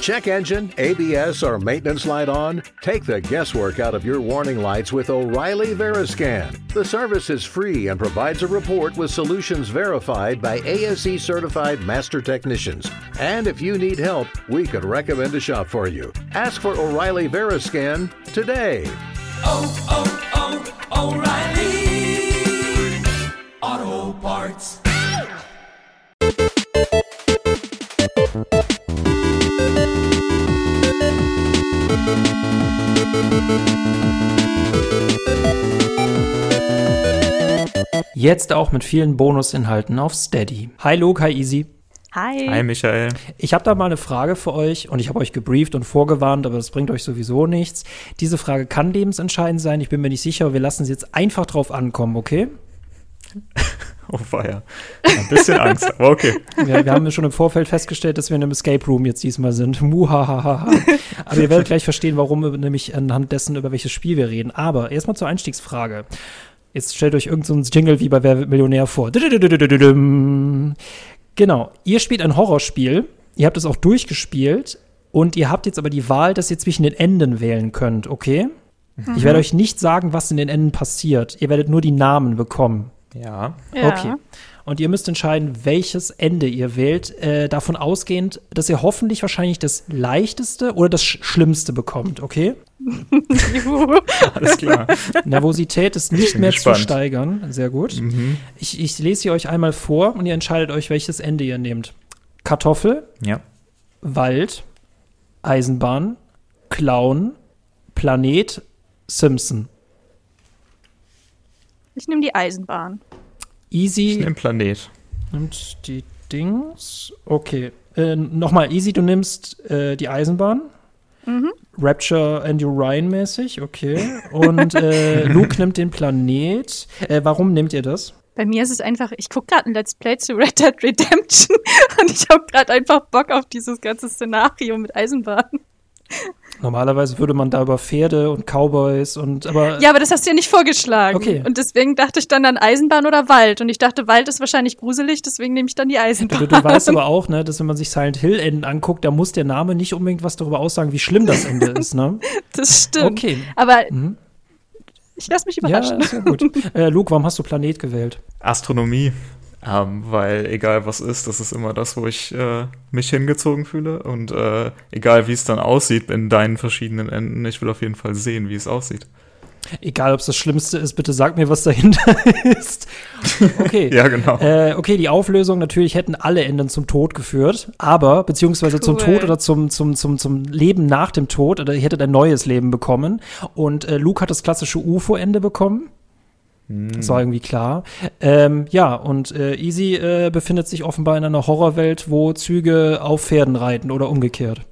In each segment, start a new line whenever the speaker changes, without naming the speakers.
Check engine, ABS, or maintenance light on? Take the guesswork out of your warning lights with O'Reilly Veriscan. The service is free and provides a report with solutions verified by ASE certified master technicians. And if you need help, we could recommend a shop for you. Ask for O'Reilly Veriscan today.
O'Reilly Auto Parts.
Jetzt auch mit vielen Bonusinhalten auf Steady. Hi Luke, hi Easy.
Hi.
Hi Michael.
Ich habe da mal eine Frage für euch und ich habe euch gebrieft und vorgewarnt, aber das bringt euch sowieso nichts. Diese Frage kann lebensentscheidend sein, ich bin mir nicht sicher, aber wir lassen sie jetzt einfach drauf ankommen, okay?
Oh weia. Ein bisschen Angst, aber okay.
Wir haben schon im Vorfeld festgestellt, dass wir in einem Escape Room jetzt diesmal sind. Muhahaha. Aber ihr werdet gleich verstehen, warum, nämlich anhand dessen, über welches Spiel wir reden. Aber erstmal zur Einstiegsfrage. Jetzt stellt euch irgend so ein Jingle wie bei Wer wird Millionär vor. Genau, ihr spielt ein Horrorspiel, ihr habt es auch durchgespielt und ihr habt jetzt aber die Wahl, dass ihr zwischen den Enden wählen könnt, okay? Mhm. Ich werde euch nicht sagen, was in den Enden passiert. Ihr werdet nur die Namen bekommen.
Ja.
Okay. Und ihr müsst entscheiden, welches Ende ihr wählt, davon ausgehend, dass ihr hoffentlich wahrscheinlich das leichteste oder das schlimmste bekommt, okay?
Alles klar.
Nervosität ist nicht mehr
gespannt.
zu steigern. Sehr gut.
Mhm.
Ich lese sie euch einmal vor und ihr entscheidet euch, welches Ende ihr nehmt. Kartoffel,
Ja.
Wald, Eisenbahn, Clown, Planet, Simpson.
Ich nehme die Eisenbahn.
Easy
Ich nehme Planet.
nimmt die Dings. Okay. Nochmal, Easy, du nimmst die Eisenbahn.
Mhm.
Rapture and Ryan mäßig, okay. Und Luke nimmt den Planet. Warum nehmt ihr das?
Bei mir ist es einfach, ich gucke gerade ein Let's Play zu Red Dead Redemption und ich habe gerade einfach Bock auf dieses ganze Szenario mit Eisenbahn.
Normalerweise würde man da über Pferde und Cowboys aber
Ja, aber das hast du ja nicht vorgeschlagen.
Okay.
Und deswegen dachte ich dann an Eisenbahn oder Wald. Und ich dachte, Wald ist wahrscheinlich gruselig, deswegen nehme ich dann die Eisenbahn.
du weißt aber auch, ne, dass wenn man sich Silent Hill Enden anguckt, da muss der Name nicht unbedingt was darüber aussagen, wie schlimm das Ende ist, ne?
Das stimmt.
Okay.
Aber
Mhm.
ich lasse mich
Ja,
überraschen.
ist ja gut. Luke, warum hast du Planet gewählt?
Astronomie. Weil egal was ist, das ist immer das, wo ich mich hingezogen fühle. Und egal wie es dann aussieht in deinen verschiedenen Enden, ich will auf jeden Fall sehen, wie es aussieht.
Egal, ob es das Schlimmste ist, bitte sag mir, was dahinter ist. Okay.
Ja, genau.
Okay, die Auflösung, natürlich hätten alle Enden zum Tod geführt, aber, beziehungsweise zum
Cool.
Tod oder zum Leben nach dem Tod, oder ihr hättet ein neues Leben bekommen. Und Luke hat das klassische UFO-Ende bekommen. Das war irgendwie klar. Ja, und Easy befindet sich offenbar in einer Horrorwelt, wo Züge auf Pferden reiten oder umgekehrt.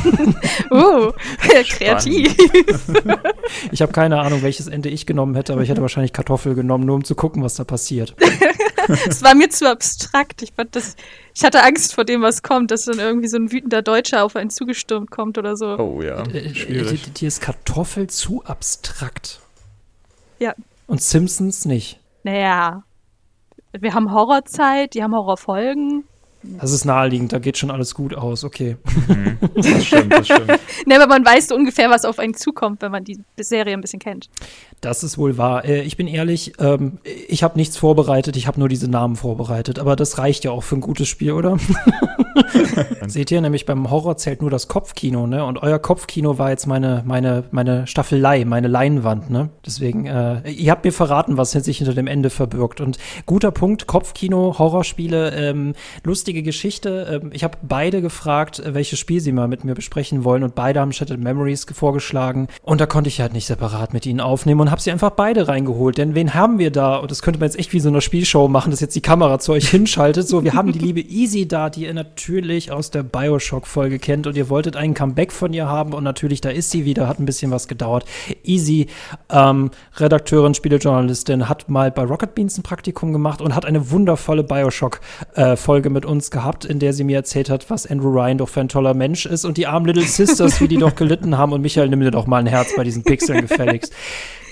Kreativ.
Ich habe keine Ahnung, welches Ende ich genommen hätte, aber ich hätte wahrscheinlich Kartoffel genommen, nur um zu gucken, was da passiert.
Es war mir zu abstrakt. Ich hatte Angst vor dem, was kommt, dass dann irgendwie so ein wütender Deutscher auf einen zugestürmt kommt oder so.
Oh ja, schwierig.
Dir ist Kartoffel zu abstrakt.
Ja.
Und Simpsons nicht.
Naja, wir haben Horrorzeit, die haben Horrorfolgen.
Das ist naheliegend, da geht schon alles gut aus, okay.
Das stimmt.
Ne, aber man weiß so ungefähr, was auf einen zukommt, wenn man die Serie ein bisschen kennt.
Das ist wohl wahr. Ich bin ehrlich, ich habe nichts vorbereitet, ich habe nur diese Namen vorbereitet. Aber das reicht ja auch für ein gutes Spiel, oder? Seht ihr, nämlich beim Horror zählt nur das Kopfkino, ne? Und euer Kopfkino war jetzt meine Staffelei, meine Leinwand, ne? Deswegen, ihr habt mir verraten, was sich hinter dem Ende verbirgt. Und guter Punkt, Kopfkino, Horrorspiele, lustige Geschichte. Ich habe beide gefragt, welches Spiel sie mal mit mir besprechen wollen. Und beide haben Shattered Memories vorgeschlagen. Und da konnte ich halt nicht separat mit ihnen aufnehmen und habe sie einfach beide reingeholt. Denn wen haben wir da? Und das könnte man jetzt echt wie so eine Spielshow machen, dass jetzt die Kamera zu euch hinschaltet. So, wir haben die liebe Easy da, die ihr natürlich aus der Bioshock-Folge kennt. Und ihr wolltet einen Comeback von ihr haben. Und natürlich, da ist sie wieder. Hat ein bisschen was gedauert. Easy, Redakteurin, Spielejournalistin, hat mal bei Rocket Beans ein Praktikum gemacht und hat eine wundervolle Bioshock-Folge mit uns gehabt, in der sie mir erzählt hat, was Andrew Ryan doch für ein toller Mensch ist. Und die armen Little Sisters, wie die doch gelitten haben. Und Michael, nimm dir doch mal ein Herz bei diesen Pixeln gefälligst.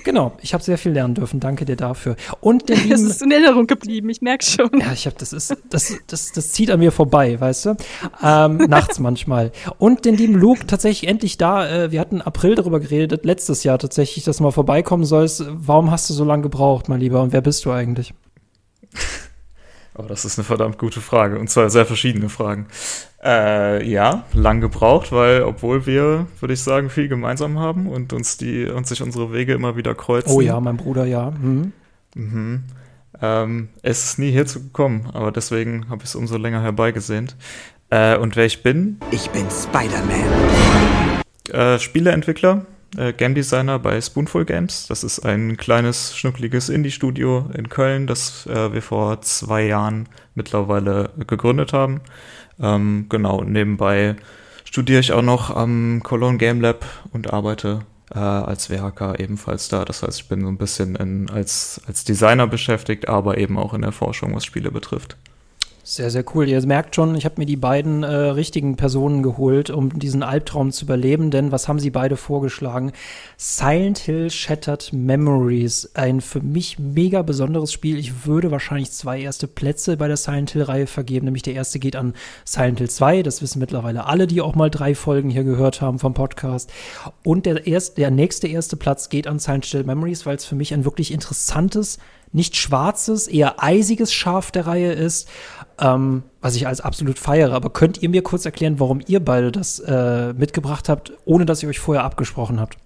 Genau, ich habe sehr viel lernen dürfen. Danke dir dafür. Und der
Das ist in Erinnerung geblieben, ich merke schon.
Ja, das zieht an mir vorbei, weißt du? Nachts manchmal. Und den lieben Luke tatsächlich endlich da. Wir hatten im April darüber geredet, letztes Jahr tatsächlich, dass du mal vorbeikommen sollst. Warum hast du so lange gebraucht, mein Lieber? Und wer bist du eigentlich?
Aber das ist eine verdammt gute Frage. Und zwar sehr verschiedene Fragen. Ja, lang gebraucht, weil obwohl wir, würde ich sagen, viel gemeinsam haben und sich unsere Wege immer wieder kreuzen.
Oh ja, mein Bruder, ja.
Es ist nie hierzu gekommen, aber deswegen habe ich es umso länger herbeigesehnt. Und wer ich bin?
Ich bin Spider-Man.
Spieleentwickler, Game Designer bei Spoonful Games. Das ist ein kleines, schnuckliges Indie-Studio in Köln, das wir vor 2 Jahren mittlerweile gegründet haben. Genau, nebenbei studiere ich auch noch am Cologne Game Lab und arbeite als WHK ebenfalls da. Das heißt, ich bin so ein bisschen als Designer beschäftigt, aber eben auch in der Forschung, was Spiele betrifft.
Sehr, sehr cool. Ihr merkt schon, ich habe mir die beiden richtigen Personen geholt, um diesen Albtraum zu überleben, denn was haben sie beide vorgeschlagen? Silent Hill Shattered Memories, ein für mich mega besonderes Spiel. Ich würde wahrscheinlich 2 erste Plätze bei der Silent Hill-Reihe vergeben, nämlich der erste geht an Silent Hill 2, das wissen mittlerweile alle, die auch mal 3 Folgen hier gehört haben vom Podcast. Und der nächste erste Platz geht an Silent Hill Memories, weil es für mich ein wirklich interessantes, nicht schwarzes, eher eisiges Schaf der Reihe ist, was ich als absolut feiere. Aber könnt ihr mir kurz erklären, warum ihr beide das mitgebracht habt, ohne dass ihr euch vorher abgesprochen habt?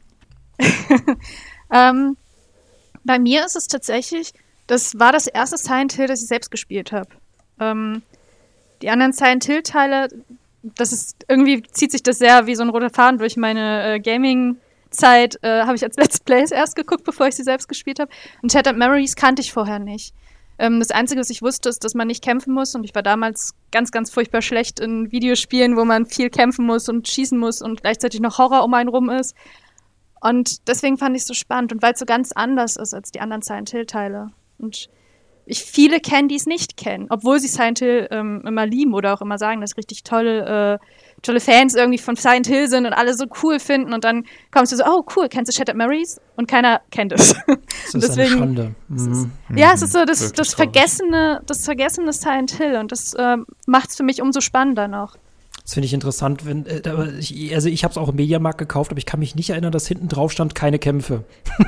Bei mir ist es tatsächlich, das war das erste Silent Hill, das ich selbst gespielt habe. Die anderen Silent Hill-Teile, das ist irgendwie zieht sich das sehr wie so ein roter Faden durch meine Gaming-Zeit, habe ich als Let's Plays erst geguckt, bevor ich sie selbst gespielt habe. Und Shattered Memories kannte ich vorher nicht. Das Einzige, was ich wusste, ist, dass man nicht kämpfen muss. Und ich war damals ganz, ganz furchtbar schlecht in Videospielen, wo man viel kämpfen muss und schießen muss und gleichzeitig noch Horror um einen rum ist. Und deswegen fand ich es so spannend. Und weil es so ganz anders ist als die anderen Silent Hill-Teile. Und viele kennen, die es nicht kennen. Obwohl sie Silent Hill immer lieben oder auch immer sagen, dass richtig tolle Fans irgendwie von Silent Hill sind und alle so cool finden. Und dann kommst du so, oh cool, kennst du Shattered Memories? Und keiner kennt es.
Das ist deswegen, eine Schande.
Ja, es ist so das vergessene Silent Hill. Und das macht es für mich umso spannender noch.
Das finde ich interessant. Ich habe es auch im Mediamarkt gekauft, aber ich kann mich nicht erinnern, dass hinten drauf stand, keine Kämpfe.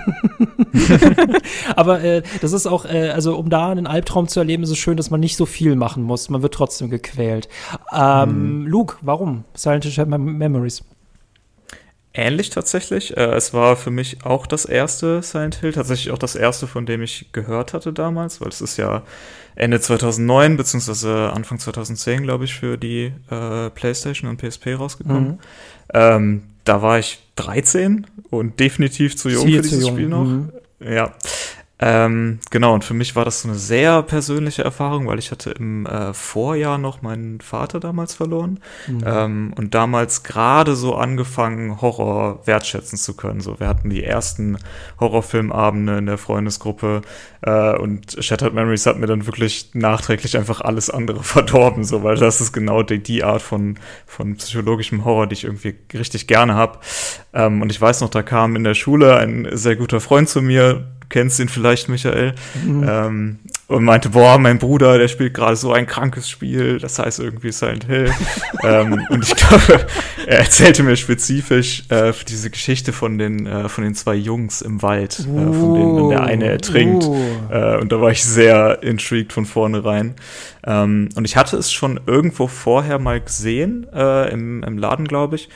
Aber das ist auch, also um da einen Albtraum zu erleben, ist es schön, dass man nicht so viel machen muss. Man wird trotzdem gequält. Luke, warum Silent Hill Memories?
Ähnlich tatsächlich. Es war für mich auch das erste Silent Hill, tatsächlich auch das erste, von dem ich gehört hatte damals, weil es ist ja Ende 2009 beziehungsweise Anfang 2010, glaube ich, für die PlayStation und PSP rausgekommen. Da war ich 13 und definitiv zu jung für dieses Spiel noch. Ja. Genau, und für mich war das so eine sehr persönliche Erfahrung, weil ich hatte im Vorjahr noch meinen Vater damals verloren und damals gerade so angefangen, Horror wertschätzen zu können. So, wir hatten die ersten Horrorfilmabende in der Freundesgruppe und Shattered Memories hat mir dann wirklich nachträglich einfach alles andere verdorben, so, weil das ist genau die Art von psychologischem Horror, die ich irgendwie richtig gerne habe. Und ich weiß noch, da kam in der Schule ein sehr guter Freund zu mir, kennst ihn vielleicht, Michael, und meinte, boah, mein Bruder, der spielt gerade so ein krankes Spiel, das heißt irgendwie Silent Hill. Und ich glaube, er erzählte mir spezifisch diese Geschichte von den 2 Jungs im Wald, von denen der eine ertrinkt. Und da war ich sehr intrigued von vornherein. Und ich hatte es schon irgendwo vorher mal gesehen, im Laden, glaube ich.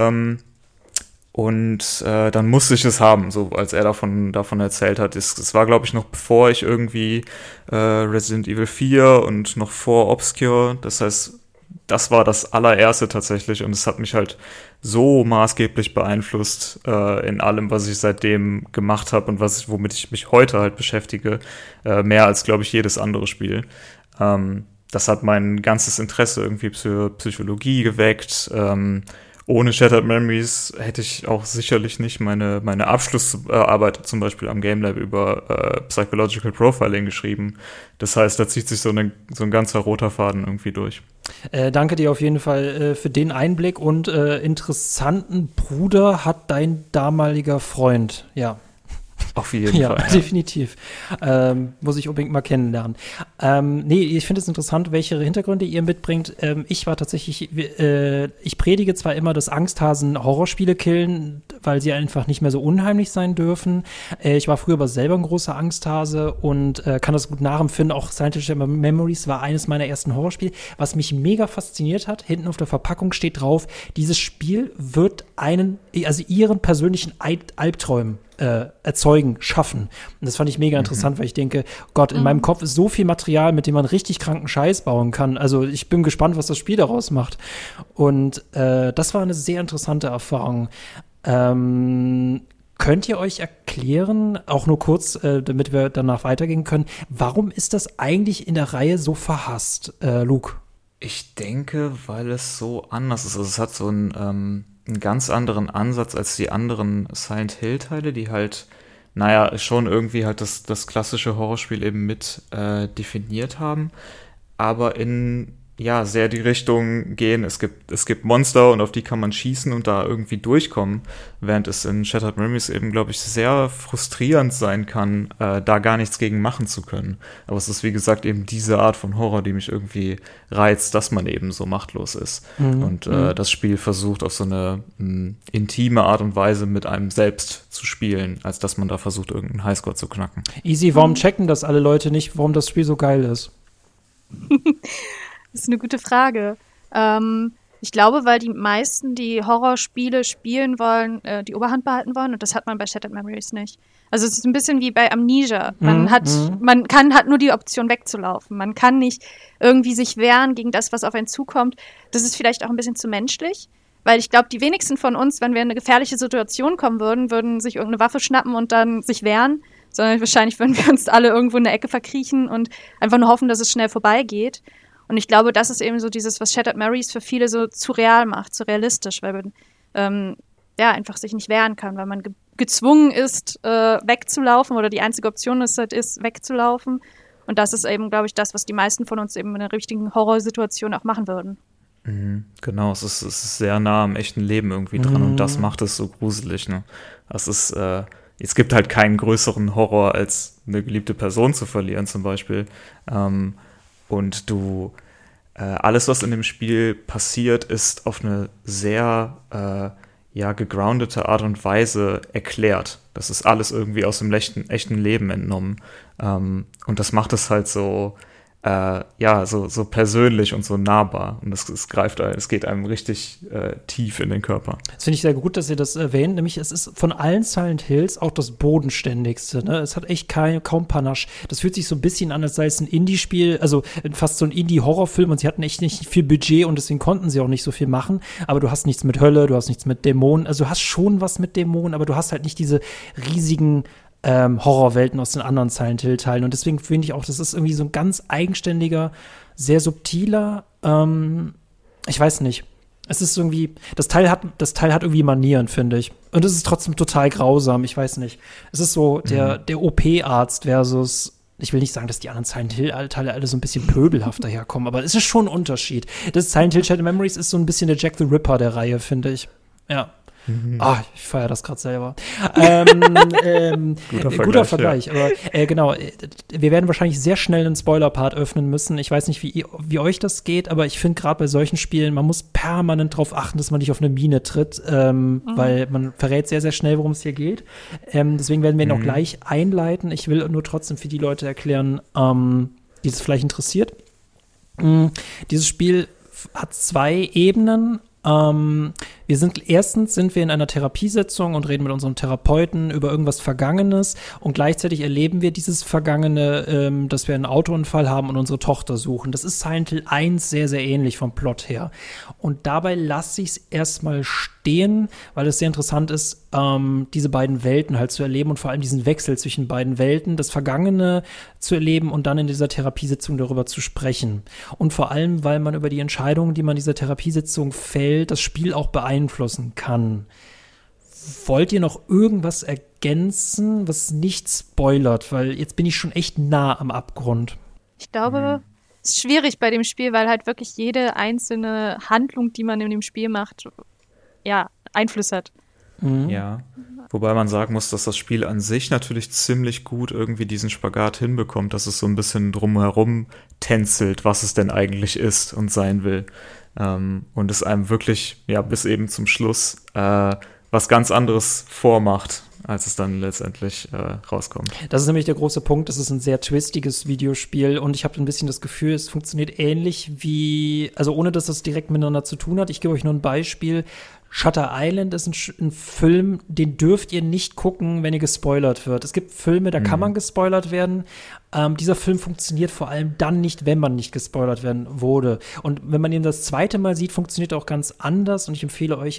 Und dann musste ich es haben, so als er davon erzählt hat. Es war, glaube ich, noch bevor ich irgendwie Resident Evil 4 und noch vor Obscure. Das heißt, das war das allererste tatsächlich und es hat mich halt so maßgeblich beeinflusst in allem, was ich seitdem gemacht habe und womit ich mich heute halt beschäftige, mehr als, glaube ich, jedes andere Spiel. Das hat mein ganzes Interesse irgendwie für Psychologie geweckt. Ohne Shattered Memories hätte ich auch sicherlich nicht meine Abschlussarbeit zum Beispiel am Game Lab über Psychological Profiling geschrieben. Das heißt, da zieht sich so ein ganzer roter Faden irgendwie durch.
Danke dir auf jeden Fall für den Einblick und interessanten Bruder hat dein damaliger Freund, ja.
Auf jeden
Ja,
Fall. Ja,
definitiv. Muss ich unbedingt mal kennenlernen. Nee, ich finde es interessant, welche Hintergründe ihr mitbringt. Ich war tatsächlich, ich predige zwar immer, dass Angsthasen Horrorspiele killen, weil sie einfach nicht mehr so unheimlich sein dürfen. Ich war früher aber selber ein großer Angsthase und kann das gut nachempfinden. Auch Silent Hill Memories war eines meiner ersten Horrorspiele. Was mich mega fasziniert hat, hinten auf der Verpackung steht drauf, dieses Spiel wird ihren persönlichen Albträumen erzeugen, schaffen. Und das fand ich mega interessant, weil ich denke, Gott, in meinem Kopf ist so viel Material, mit dem man richtig kranken Scheiß bauen kann. Also ich bin gespannt, was das Spiel daraus macht. Und das war eine sehr interessante Erfahrung. Könnt ihr euch erklären, auch nur kurz, damit wir danach weitergehen können, warum ist das eigentlich in der Reihe so verhasst, Luke?
ich denke, weil es so anders ist. Also es hat so einen ganz anderen Ansatz als die anderen Silent Hill-Teile, die halt, naja, schon irgendwie halt das klassische Horrorspiel eben mit definiert haben, aber in, ja, sehr die Richtung gehen, es gibt Monster und auf die kann man schießen und da irgendwie durchkommen, während es in Shattered Memories eben, glaube ich, sehr frustrierend sein kann, da gar nichts gegen machen zu können. Aber es ist, wie gesagt, eben diese Art von Horror, die mich irgendwie reizt, dass man eben so machtlos ist. Und das Spiel versucht auf so eine intime Art und Weise mit einem selbst zu spielen, als dass man da versucht, irgendeinen Highscore zu knacken.
Easy, warum checken das alle Leute nicht, warum das Spiel so geil ist?
Das ist eine gute Frage. Ich glaube, weil die meisten, die Horrorspiele spielen wollen, die Oberhand behalten wollen, und das hat man bei Shattered Memories nicht. Also es ist ein bisschen wie bei Amnesia. Man hat nur die Option wegzulaufen. Man kann nicht irgendwie sich wehren gegen das, was auf einen zukommt. Das ist vielleicht auch ein bisschen zu menschlich, weil ich glaube, die wenigsten von uns, wenn wir in eine gefährliche Situation kommen würden sich irgendeine Waffe schnappen und dann sich wehren, sondern wahrscheinlich würden wir uns alle irgendwo in der Ecke verkriechen und einfach nur hoffen, dass es schnell vorbeigeht. Und ich glaube, das ist eben so dieses, was Shattered Memories für viele so zu real macht, zu realistisch, weil man einfach sich nicht wehren kann, weil man gezwungen ist, wegzulaufen, oder die einzige Option ist, wegzulaufen. Und das ist eben, glaube ich, das, was die meisten von uns eben in einer richtigen Horrorsituation auch machen würden.
Genau, es ist sehr nah am echten Leben irgendwie dran und das macht es so gruselig, ne? Es gibt halt keinen größeren Horror, als eine geliebte Person zu verlieren zum Beispiel. Und alles, was in dem Spiel passiert, ist auf eine sehr gegroundete Art und Weise erklärt. Das ist alles irgendwie aus dem echten Leben entnommen. Und das macht es halt so persönlich und so nahbar. Und es geht einem richtig tief in den Körper.
Das finde ich sehr gut, dass ihr das erwähnt. Nämlich, es ist von allen Silent Hills auch das bodenständigste. Ne? Es hat echt kaum Panache. Das fühlt sich so ein bisschen an, als sei es ein Indie-Spiel, also fast so ein Indie-Horrorfilm. Und sie hatten echt nicht viel Budget und deswegen konnten sie auch nicht so viel machen. Aber du hast nichts mit Hölle, du hast nichts mit Dämonen. Also du hast schon was mit Dämonen, aber du hast halt nicht diese riesigen Horrorwelten aus den anderen Silent Hill-Teilen. Und deswegen finde ich auch, das ist irgendwie so ein ganz eigenständiger, sehr subtiler, ich weiß nicht. Es ist irgendwie, das Teil hat irgendwie Manieren, finde ich. Und es ist trotzdem total grausam, ich weiß nicht. Es ist so der OP-Arzt versus, ich will nicht sagen, dass die anderen Silent Hill-Teile alle so ein bisschen pöbelhaft daherkommen, aber es ist schon ein Unterschied. Das Silent Hill Shattered Memories ist so ein bisschen der Jack the Ripper der Reihe, finde ich. Ja. Ich feiere das gerade selber. Guter Vergleich. Ja. Aber genau, wir werden wahrscheinlich sehr schnell einen Spoiler-Part öffnen müssen. Ich weiß nicht, wie euch das geht, aber ich finde gerade bei solchen Spielen, man muss permanent darauf achten, dass man nicht auf eine Mine tritt, weil man verrät sehr, sehr schnell, worum es hier geht. Deswegen werden wir ihn auch gleich einleiten. Ich will nur trotzdem für die Leute erklären, die es vielleicht interessiert. Dieses Spiel hat 2 Ebenen. Erstens sind wir in einer Therapiesitzung und reden mit unserem Therapeuten über irgendwas Vergangenes und gleichzeitig erleben wir dieses Vergangene, dass wir einen Autounfall haben und unsere Tochter suchen. Das ist Silent Hill 1 sehr, sehr ähnlich vom Plot her. Und dabei lasse ich es erstmal stehen, weil es sehr interessant ist, diese beiden Welten halt zu erleben und vor allem diesen Wechsel zwischen beiden Welten, das Vergangene zu erleben und dann in dieser Therapiesitzung darüber zu sprechen. Und vor allem, weil man über die Entscheidungen, die man in dieser Therapiesitzung fällt, das Spiel auch beeinflussen kann. Wollt ihr noch irgendwas ergänzen, was nicht spoilert? Weil jetzt bin ich schon echt nah am Abgrund.
Ich glaube, es ist schwierig bei dem Spiel, weil halt wirklich jede einzelne Handlung, die man in dem Spiel macht, ja, Einfluss hat.
Ja. Wobei man sagen muss, dass das Spiel an sich natürlich ziemlich gut irgendwie diesen Spagat hinbekommt, dass es so ein bisschen drumherum tänzelt, was es denn eigentlich ist und sein will. Und es einem wirklich, ja, bis eben zum Schluss was ganz anderes vormacht, als es dann letztendlich rauskommt.
Das ist nämlich der große Punkt. Es ist ein sehr twistiges Videospiel und ich habe ein bisschen das Gefühl, es funktioniert ähnlich wie, also ohne dass es direkt miteinander zu tun hat. Ich gebe euch nur ein Beispiel. Shutter Island ist ein Film, den dürft ihr nicht gucken, wenn ihr gespoilert wird. Es gibt Filme, da kann man gespoilert werden. Dieser Film funktioniert vor allem dann nicht, wenn man nicht gespoilert werden wurde. Und wenn man ihn das zweite Mal sieht, funktioniert er auch ganz anders. Und ich empfehle euch,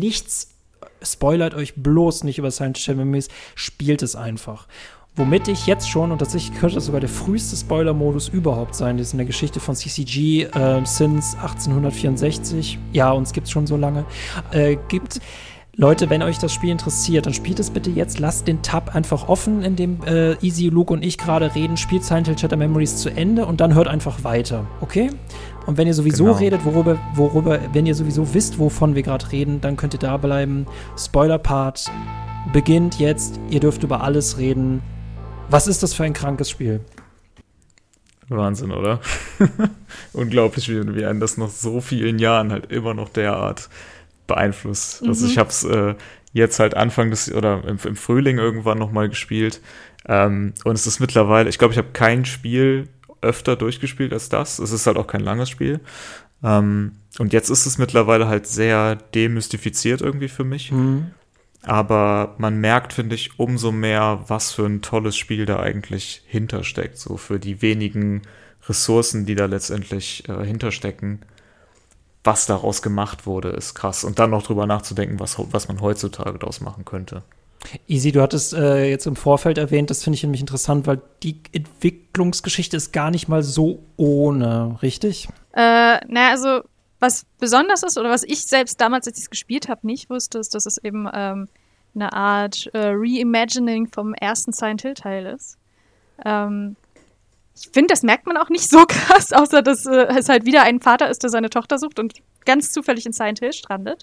spoilert euch bloß nicht über Silent Hill Memories, spielt es einfach. Womit ich jetzt schon, und tatsächlich könnte das sogar der früheste Spoiler-Modus überhaupt sein, das ist in der Geschichte von CCG since 1864, ja, uns gibt's schon so lange, gibt. Leute, wenn euch das Spiel interessiert, dann spielt es bitte jetzt. Lasst den Tab einfach offen, in dem Easy, Luke und ich gerade reden. Spielt Silent Hill Shattered Memories zu Ende und dann hört einfach weiter, okay? Und wenn ihr sowieso redet, wenn ihr sowieso wisst, wovon wir gerade reden, dann könnt ihr da bleiben. Spoiler-Part beginnt jetzt. Ihr dürft über alles reden. Was ist das für ein krankes Spiel?
Wahnsinn, oder? Unglaublich, wie einen das nach so vielen Jahren halt immer noch derart beeinflusst. Also ich habe es jetzt halt Anfang des, oder im Frühling irgendwann nochmal gespielt. Und es ist mittlerweile, ich glaube, ich habe kein Spiel öfter durchgespielt als das. Es ist halt auch kein langes Spiel. Und jetzt ist es mittlerweile halt sehr demystifiziert irgendwie für mich. Aber man merkt, finde ich, umso mehr, was für ein tolles Spiel da eigentlich hintersteckt. So für die wenigen Ressourcen, die da letztendlich hinterstecken. Was daraus gemacht wurde, ist krass. Und dann noch drüber nachzudenken, was man heutzutage daraus machen könnte.
Easy, du hattest jetzt im Vorfeld erwähnt, das finde ich nämlich interessant, weil die Entwicklungsgeschichte ist gar nicht mal so ohne, richtig?
Also was besonders ist, oder was ich selbst damals, als ich es gespielt habe, nicht wusste, ist, dass es eben eine Art Reimagining vom ersten Silent Hill-Teil ist. Ich finde, das merkt man auch nicht so krass, außer dass es halt wieder ein Vater ist, der seine Tochter sucht und ganz zufällig in Silent Hill strandet.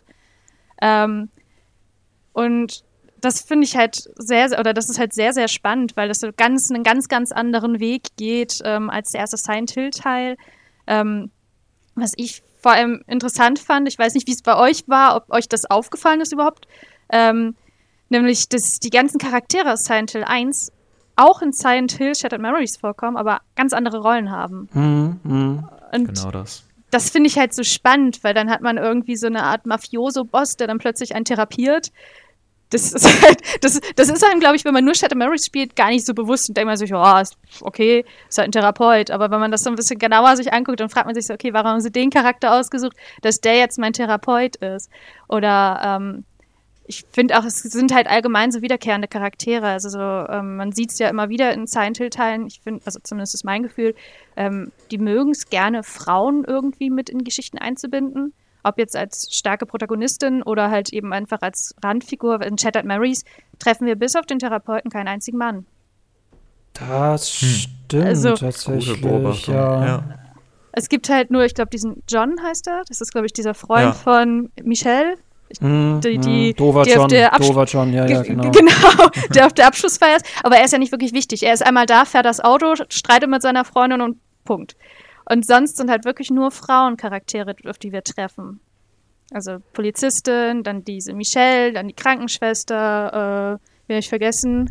Und das finde ich halt das ist halt sehr, sehr spannend, weil das so einen ganz, ganz anderen Weg geht als der erste Silent Hill-Teil. Was ich vor allem interessant fand, ich weiß nicht, wie es bei euch war, ob euch das aufgefallen ist überhaupt, nämlich, dass die ganzen Charaktere aus Silent Hill 1 auch in Silent Hill Shattered Memories vorkommen, aber ganz andere Rollen haben. Und
genau das.
Das finde ich halt so spannend, weil dann hat man irgendwie so eine Art Mafioso-Boss, der dann plötzlich einen therapiert. Das ist halt, das ist einem, glaube ich, wenn man nur Shattered Memories spielt, gar nicht so bewusst und denkt man sich, ist okay, ist halt ein Therapeut. Aber wenn man das so ein bisschen genauer sich anguckt, dann fragt man sich so, okay, warum haben sie den Charakter ausgesucht, dass der jetzt mein Therapeut ist? Oder ich finde auch, es sind halt allgemein so wiederkehrende Charaktere. Also so, man sieht es ja immer wieder in Silent Hill-Teilen. Ich finde, also zumindest ist mein Gefühl, die mögen es gerne, Frauen irgendwie mit in Geschichten einzubinden. Ob jetzt als starke Protagonistin oder halt eben einfach als Randfigur. In Shattered Memories treffen wir bis auf den Therapeuten keinen einzigen Mann.
Das stimmt
also,
tatsächlich.
Gute Beobachtung.
Ja.
Es gibt halt nur, ich glaube, diesen John heißt er. Das ist, glaube ich, dieser Freund von Michelle.
Dover John, ja, genau.
Genau, der auf der Abschlussfeier ist. Aber er ist ja nicht wirklich wichtig. Er ist einmal da, fährt das Auto, streitet mit seiner Freundin und Punkt. Und sonst sind halt wirklich nur Frauencharaktere, auf die wir treffen. Also Polizistin, dann diese Michelle, dann die Krankenschwester, wen hab ich vergessen?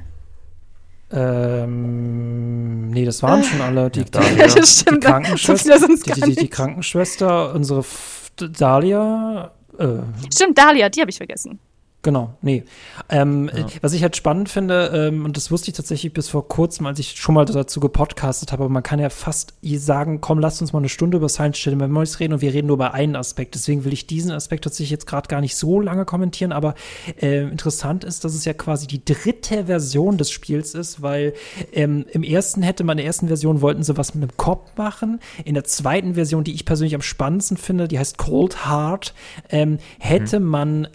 Nee, das waren schon alle. Die
Krankenschwester,
die Krankenschwester, unsere Dahlia.
Stimmt, Dahlia, die habe ich vergessen.
Genau, nee. Was ich halt spannend finde, und das wusste ich tatsächlich bis vor kurzem, als ich schon mal dazu gepodcastet habe, aber man kann ja fast sagen, komm, lasst uns mal eine Stunde über Silent Hill Memories reden und wir reden nur über einen Aspekt. Deswegen will ich diesen Aspekt tatsächlich jetzt gerade gar nicht so lange kommentieren, aber interessant ist, dass es ja quasi die dritte Version des Spiels ist, weil in der ersten Version wollten sie was mit einem Cop machen. In der zweiten Version, die ich persönlich am spannendsten finde, die heißt Cold Heart, hätte man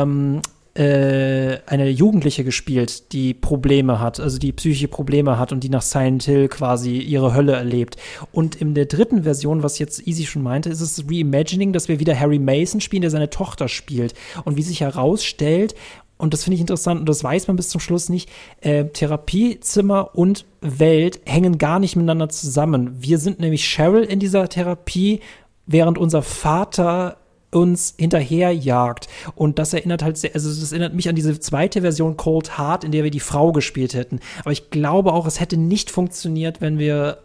eine Jugendliche gespielt, die Probleme hat, also die psychische Probleme hat und die nach Silent Hill quasi ihre Hölle erlebt. Und in der dritten Version, was jetzt Easy schon meinte, ist es Reimagining, dass wir wieder Harry Mason spielen, der seine Tochter spielt. Und wie sich herausstellt, und das finde ich interessant und das weiß man bis zum Schluss nicht, Therapiezimmer und Welt hängen gar nicht miteinander zusammen. Wir sind nämlich Cheryl in dieser Therapie, während unser Vater uns hinterherjagt. Und das erinnert halt sehr, also das erinnert mich an diese zweite Version Cold Heart, in der wir die Frau gespielt hätten. Aber ich glaube auch, es hätte nicht funktioniert, wenn wir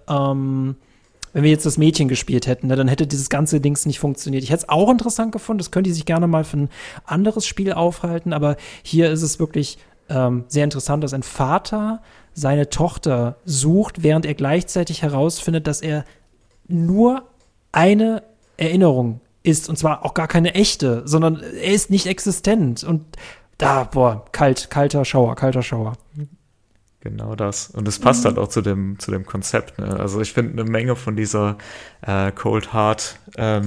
jetzt das Mädchen gespielt hätten, ne? Dann hätte dieses ganze Dings nicht funktioniert. Ich hätte es auch interessant gefunden, das könnte sich gerne mal für ein anderes Spiel aufhalten, aber hier ist es wirklich sehr interessant, dass ein Vater seine Tochter sucht, während er gleichzeitig herausfindet, dass er nur eine Erinnerung ist, und zwar auch gar keine echte, sondern er ist nicht existent. Und kalter Schauer.
Genau das. Und es passt halt auch zu dem Konzept. Ne? Also ich finde, eine Menge von dieser Cold Heart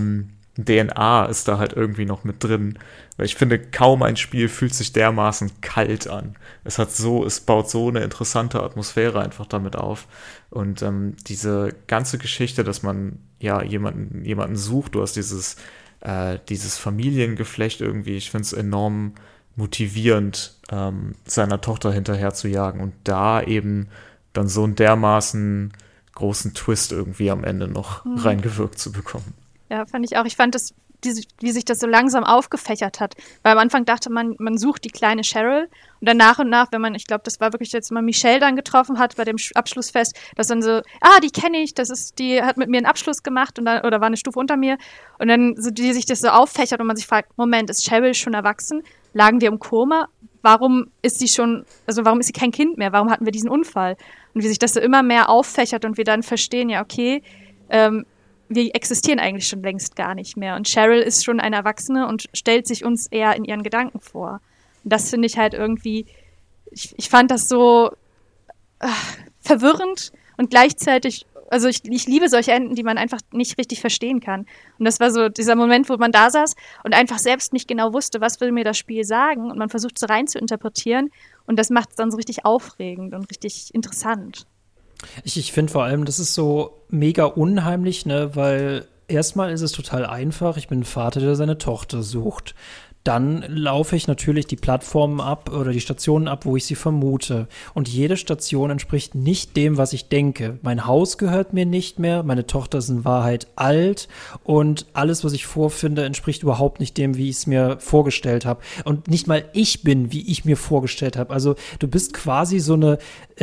DNA ist da halt irgendwie noch mit drin. Weil ich finde, kaum ein Spiel fühlt sich dermaßen kalt an. Es baut so eine interessante Atmosphäre einfach damit auf. Und diese ganze Geschichte, dass man ja jemanden sucht, du hast dieses Familiengeflecht irgendwie, ich finde es enorm motivierend, seiner Tochter hinterher zu jagen und da eben dann so einen dermaßen großen Twist irgendwie am Ende noch reingewirkt zu bekommen.
Ja, fand ich auch. Ich fand das, wie sich das so langsam aufgefächert hat. Weil am Anfang dachte man sucht die kleine Cheryl und dann nach und nach, wenn man, ich glaube, das war wirklich jetzt mal Michelle dann getroffen hat bei dem Abschlussfest, dass dann so, die kenne ich, die hat mit mir einen Abschluss gemacht und dann, oder war eine Stufe unter mir und dann so, wie sich das so auffächert und man sich fragt, Moment, ist Cheryl schon erwachsen? Lagen wir im Koma? Warum ist sie kein Kind mehr? Warum hatten wir diesen Unfall? Und wie sich das so immer mehr auffächert und wir dann verstehen, ja, okay, wir existieren eigentlich schon längst gar nicht mehr. Und Cheryl ist schon eine Erwachsene und stellt sich uns eher in ihren Gedanken vor. Und das finde ich halt irgendwie, ich fand das so verwirrend und gleichzeitig, also ich liebe solche Enden, die man einfach nicht richtig verstehen kann. Und das war so dieser Moment, wo man da saß und einfach selbst nicht genau wusste, was will mir das Spiel sagen. Und man versucht so rein zu interpretieren. Und das macht es dann so richtig aufregend und richtig interessant.
Ich finde vor allem, das ist so mega unheimlich, ne, weil erstmal ist es total einfach. Ich bin ein Vater, der seine Tochter sucht. Dann laufe ich natürlich die Plattformen ab oder die Stationen ab, wo ich sie vermute. Und jede Station entspricht nicht dem, was ich denke. Mein Haus gehört mir nicht mehr, meine Tochter ist in Wahrheit alt und alles, was ich vorfinde, entspricht überhaupt nicht dem, wie ich es mir vorgestellt habe. Und nicht mal ich bin, wie ich mir vorgestellt habe. Also du bist quasi so eine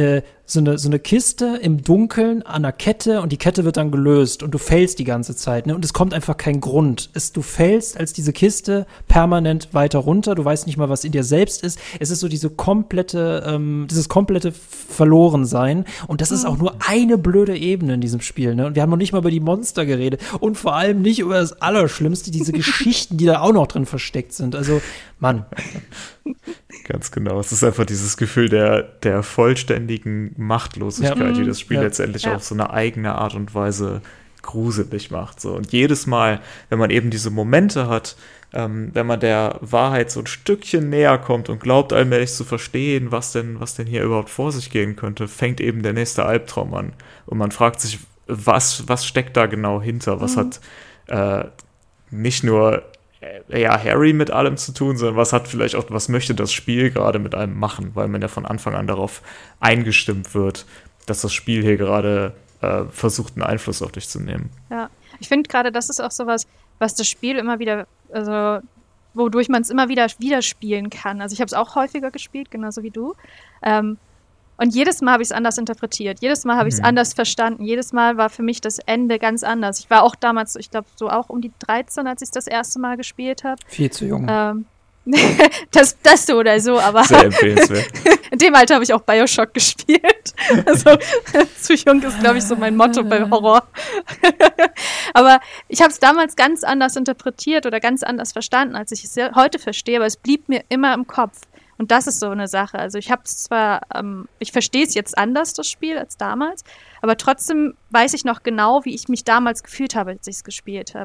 Kiste im Dunkeln an einer Kette und die Kette wird dann gelöst und du fällst die ganze Zeit, ne? Und es kommt einfach kein Grund. Du fällst als diese Kiste permanent weiter runter, du weißt nicht mal, was in dir selbst ist. Es ist so dieses komplette Verlorensein und das ist auch nur eine blöde Ebene in diesem Spiel, ne? Und wir haben noch nicht mal über die Monster geredet und vor allem nicht über das Allerschlimmste, diese Geschichten, die da auch noch drin versteckt sind. Also, Mann.
Ganz genau. Es ist einfach dieses Gefühl der vollständigen Machtlosigkeit, die das Spiel letztendlich auf so eine eigene Art und Weise gruselig macht. So. Und jedes Mal, wenn man eben diese Momente hat, wenn man der Wahrheit so ein Stückchen näher kommt und glaubt allmählich zu verstehen, was denn hier überhaupt vor sich gehen könnte, fängt eben der nächste Albtraum an. Und man fragt sich, was steckt da genau hinter? Was hat nicht nur Harry mit allem zu tun, sondern was möchte das Spiel gerade mit einem machen, weil man ja von Anfang an darauf eingestimmt wird, dass das Spiel hier gerade versucht, einen Einfluss auf dich zu nehmen. Ja,
ich finde gerade, das ist auch sowas, was das Spiel immer wieder, also wodurch man es immer wieder spielen kann. Also ich habe es auch häufiger gespielt, genauso wie du. Und jedes Mal habe ich es anders interpretiert. Jedes Mal habe ich es anders verstanden. Jedes Mal war für mich das Ende ganz anders. Ich war auch damals, ich glaube, so auch um die 13, als ich das erste Mal gespielt habe.
Viel zu jung.
Das so oder so, aber
sehr empfehlenswert.
In dem Alter habe ich auch BioShock gespielt. Also zu jung ist, glaube ich, so mein Motto bei Horror. Aber ich habe es damals ganz anders interpretiert oder ganz anders verstanden, als ich es heute verstehe, aber es blieb mir immer im Kopf. Und das ist so eine Sache. Also ich habe es zwar, ich verstehe es jetzt anders, das Spiel, als damals, aber trotzdem weiß ich noch genau, wie ich mich damals gefühlt habe, als ich es gespielt habe.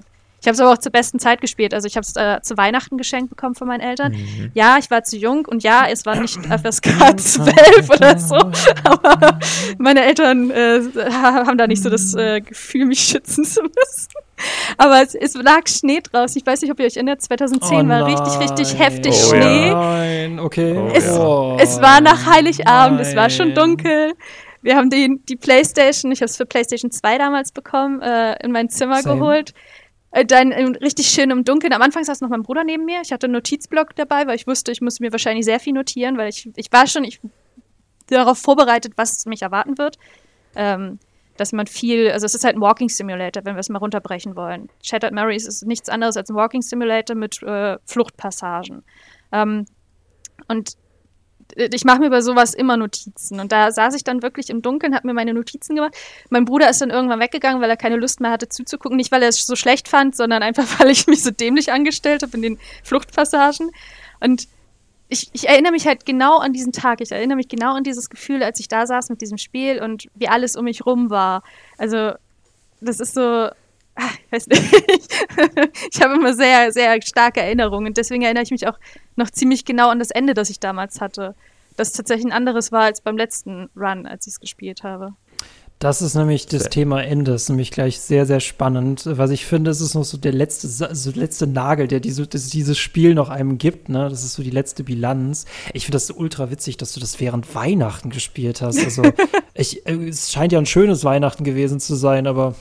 Ich habe es aber auch zur besten Zeit gespielt. Also ich habe es zu Weihnachten geschenkt bekommen von meinen Eltern. Ja, ich war zu jung und ja, es war nicht FSK 12 oder so. Aber meine Eltern haben da nicht so das Gefühl, mich schützen zu müssen. Aber es lag Schnee draußen. Ich weiß nicht, ob ihr euch erinnert, 2010 war richtig heftig Schnee.
Nein, okay.
Es war nach Heiligabend, es war schon dunkel. Wir haben die Playstation, ich habe es für Playstation 2 damals bekommen, in mein Zimmer geholt. Dann richtig schön im Dunkeln. Am Anfang saß noch mein Bruder neben mir. Ich hatte einen Notizblock dabei, weil ich wusste, ich muss mir wahrscheinlich sehr viel notieren, weil ich war schon darauf vorbereitet, was mich erwarten wird. Dass man also es ist halt ein Walking Simulator, wenn wir es mal runterbrechen wollen. Shattered Memories ist nichts anderes als ein Walking Simulator mit Fluchtpassagen. Und ich mache mir über sowas immer Notizen. Und da saß ich dann wirklich im Dunkeln, habe mir meine Notizen gemacht. Mein Bruder ist dann irgendwann weggegangen, weil er keine Lust mehr hatte zuzugucken. Nicht, weil er es so schlecht fand, sondern einfach, weil ich mich so dämlich angestellt habe in den Fluchtpassagen. Und ich erinnere mich halt genau an diesen Tag. Ich erinnere mich genau an dieses Gefühl, als ich da saß mit diesem Spiel und wie alles um mich rum war. Also das ist so, ich weiß nicht, ich habe immer sehr, sehr starke Erinnerungen. Und deswegen erinnere ich mich auch noch ziemlich genau an das Ende, das ich damals hatte. Das tatsächlich ein anderes war als beim letzten Run, als ich es gespielt habe.
Das ist nämlich das Thema Ende, das ist nämlich gleich sehr, sehr spannend. Was ich finde, es ist noch so der letzte Nagel, der dieses Spiel noch einem gibt, ne? Das ist so die letzte Bilanz. Ich finde das so ultra witzig, dass du das während Weihnachten gespielt hast. Also es scheint ja ein schönes Weihnachten gewesen zu sein, aber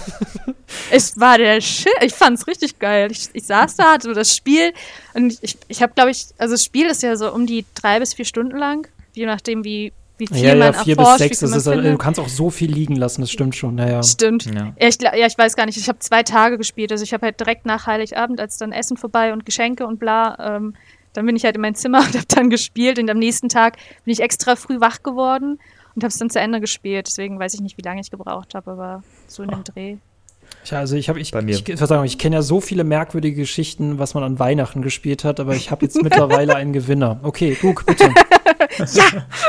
es war der Shit. Ich fand's richtig geil. Ich saß da, hatte das Spiel und ich habe, glaube ich, also das Spiel ist ja so um die 3 bis 4 Stunden lang, je nachdem wie viel man 4 bis 6,
du kannst auch so viel liegen lassen, das stimmt schon. Naja.
Stimmt. Ja. Ich weiß gar nicht, ich habe 2 Tage gespielt, also ich habe halt direkt nach Heiligabend, als dann Essen vorbei und Geschenke und bla, dann bin ich halt in mein Zimmer und habe dann gespielt und am nächsten Tag bin ich extra früh wach geworden und habe es dann zu Ende gespielt, deswegen weiß ich nicht, wie lange ich gebraucht habe, aber so in dem Dreh.
Ich kenne ja so viele merkwürdige Geschichten, was man an Weihnachten gespielt hat, aber ich habe jetzt mittlerweile einen Gewinner. Okay, Luke, bitte.
Ja!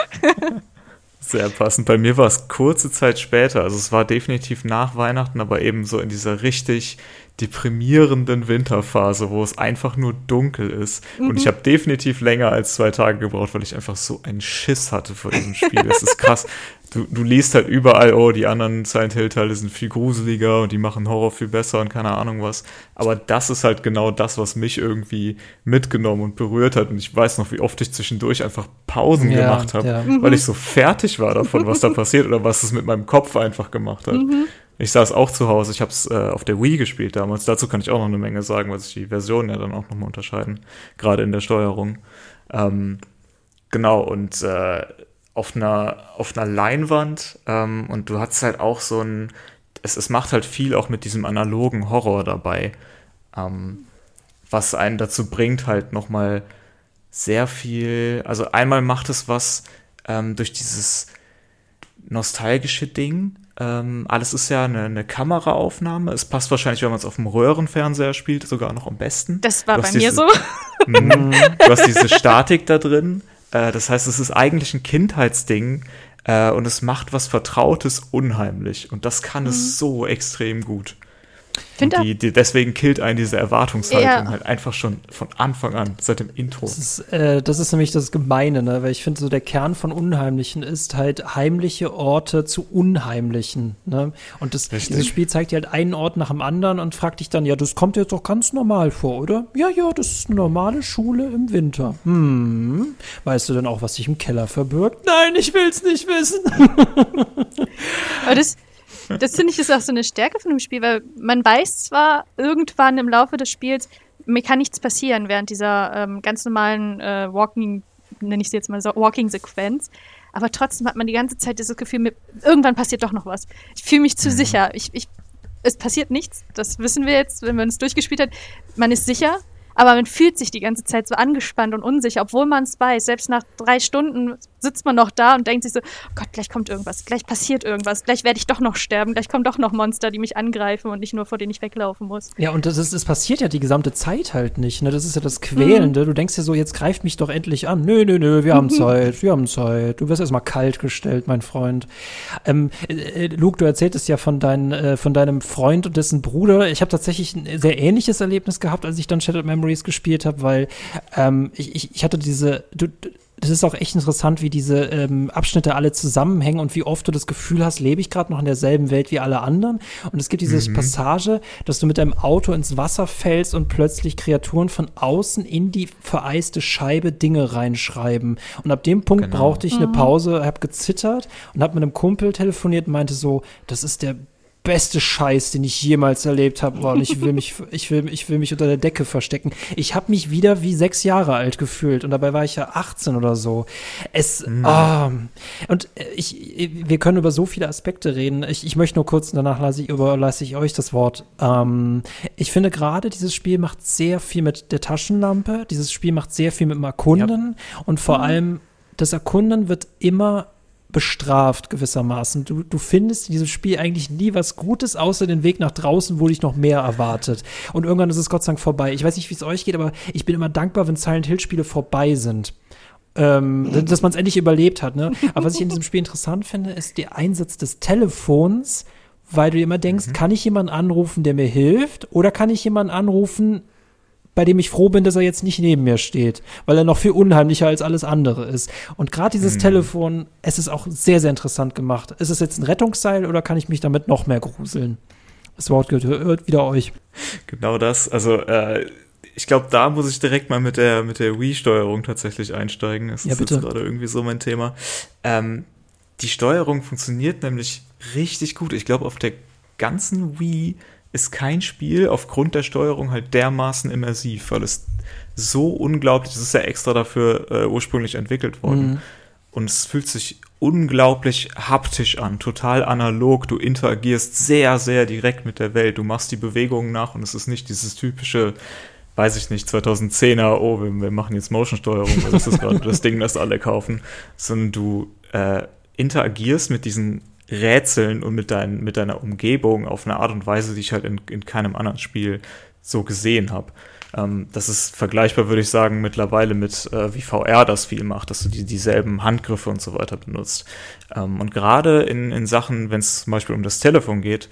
Sehr passend. Bei mir war es kurze Zeit später, also es war definitiv nach Weihnachten, aber eben so in dieser richtig deprimierenden Winterphase, wo es einfach nur dunkel ist. Und ich habe definitiv länger als 2 Tage gebraucht, weil ich einfach so einen Schiss hatte vor diesem Spiel. Das ist krass. Du liest halt überall, oh, die anderen Silent Hill-Teile sind viel gruseliger und die machen Horror viel besser und keine Ahnung was. Aber das ist halt genau das, was mich irgendwie mitgenommen und berührt hat. Und ich weiß noch, wie oft ich zwischendurch einfach Pausen gemacht habe, weil ich so fertig war davon, was da passiert oder was es mit meinem Kopf einfach gemacht hat. Ich saß auch zu Hause, ich habe es auf der Wii gespielt damals. Dazu kann ich auch noch eine Menge sagen, weil sich die Versionen ja dann auch nochmal unterscheiden, gerade in der Steuerung. Genau, und auf einer Leinwand und du hast halt auch so es macht halt viel auch mit diesem analogen Horror dabei, was einen dazu bringt, halt nochmal sehr viel, also einmal macht es was durch dieses nostalgische Ding. Alles ist ja eine Kameraaufnahme. Es passt wahrscheinlich, wenn man es auf dem Röhrenfernseher spielt, sogar noch am besten.
Das war bei mir so.
Du hast diese Statik da drin. Das heißt, es ist eigentlich ein Kindheitsding und es macht was Vertrautes unheimlich. Und das kann es so extrem gut. Und deswegen killt einen diese Erwartungshaltung halt einfach schon von Anfang an, seit dem Intro.
Das ist nämlich das Gemeine, ne? Weil ich finde, so der Kern von Unheimlichen ist halt heimliche Orte zu Unheimlichen. Ne? Und dieses Spiel zeigt dir halt einen Ort nach dem anderen und fragt dich dann, ja, das kommt dir jetzt doch ganz normal vor, oder? Ja, das ist eine normale Schule im Winter. Weißt du denn auch, was sich im Keller verbirgt? Nein, ich will's nicht wissen.
Aber das finde ich ist auch so eine Stärke von dem Spiel, weil man weiß zwar irgendwann im Laufe des Spiels, mir kann nichts passieren während dieser ganz normalen Walking, nenne ich sie jetzt mal so, Walking-Sequenz, aber trotzdem hat man die ganze Zeit dieses Gefühl, irgendwann passiert doch noch was. Ich fühle mich zu sicher. Es passiert nichts, das wissen wir jetzt, wenn man es durchgespielt hat. Man ist sicher, aber man fühlt sich die ganze Zeit so angespannt und unsicher, obwohl man es weiß. Selbst nach 3 Stunden sitzt man noch da und denkt sich so, oh Gott, gleich kommt irgendwas, gleich passiert irgendwas, gleich werde ich doch noch sterben, gleich kommen doch noch Monster, die mich angreifen und nicht nur, vor denen ich weglaufen muss.
Ja, und das passiert ja die gesamte Zeit halt nicht, ne? Das ist ja das Quälende. Du denkst dir so, jetzt greift mich doch endlich an. Nö, wir haben Zeit. Du wirst erstmal kalt gestellt, mein Freund. Luke, du erzähltest ja von deinem Freund und dessen Bruder. Ich habe tatsächlich ein sehr ähnliches Erlebnis gehabt, als ich dann Shattered Memories gespielt habe, weil ich hatte das ist auch echt interessant, wie diese Abschnitte alle zusammenhängen und wie oft du das Gefühl hast, lebe ich gerade noch in derselben Welt wie alle anderen. Und es gibt diese Passage, dass du mit deinem Auto ins Wasser fällst und plötzlich Kreaturen von außen in die vereiste Scheibe Dinge reinschreiben. Und ab dem Punkt brauchte ich eine Pause, habe gezittert und habe mit einem Kumpel telefoniert und meinte so, das ist der beste Scheiß, den ich jemals erlebt habe. Und ich will mich unter der Decke verstecken. Ich habe mich wieder wie 6 Jahre alt gefühlt und dabei war ich ja 18 oder so. Wir können über so viele Aspekte reden. Ich möchte nur kurz, danach überlasse ich euch das Wort. Ich finde gerade, dieses Spiel macht sehr viel mit der Taschenlampe. Dieses Spiel macht sehr viel mit dem Erkunden. Und vor allem, das Erkunden wird immer bestraft gewissermaßen. Du findest in diesem Spiel eigentlich nie was Gutes, außer den Weg nach draußen, wo dich noch mehr erwartet. Und irgendwann ist es Gott sei Dank vorbei. Ich weiß nicht, wie es euch geht, aber ich bin immer dankbar, wenn Silent Hill-Spiele vorbei sind. Dass man es endlich überlebt hat. Ne? Aber was ich in diesem Spiel interessant finde, ist der Einsatz des Telefons, weil du immer denkst, kann ich jemanden anrufen, der mir hilft, oder kann ich jemanden anrufen, bei dem ich froh bin, dass er jetzt nicht neben mir steht, weil er noch viel unheimlicher als alles andere ist. Und gerade dieses Telefon, es ist auch sehr, sehr interessant gemacht. Ist es jetzt ein Rettungsseil oder kann ich mich damit noch mehr gruseln? Das Wort gehört wieder euch.
Genau das. Also, ich glaube, da muss ich direkt mal mit der Wii-Steuerung tatsächlich einsteigen. Das ist jetzt gerade irgendwie so mein Thema. Die Steuerung funktioniert nämlich richtig gut. Ich glaube, auf der ganzen Wii ist kein Spiel aufgrund der Steuerung halt dermaßen immersiv, weil es so unglaublich, es ist ja extra dafür ursprünglich entwickelt worden. Und es fühlt sich unglaublich haptisch an, total analog. Du interagierst sehr, sehr direkt mit der Welt. Du machst die Bewegungen nach und es ist nicht dieses typische, weiß ich nicht, 2010er, oh, wir machen jetzt Motion-Steuerung, weil das ist gerade das Ding, das alle kaufen, sondern du interagierst mit diesen Rätseln und mit deiner Umgebung auf eine Art und Weise, die ich halt in keinem anderen Spiel so gesehen habe. Das ist vergleichbar, würde ich sagen, mittlerweile mit wie VR das viel macht, dass du dieselben Handgriffe und so weiter benutzt. Und gerade in Sachen, wenn es zum Beispiel um das Telefon geht,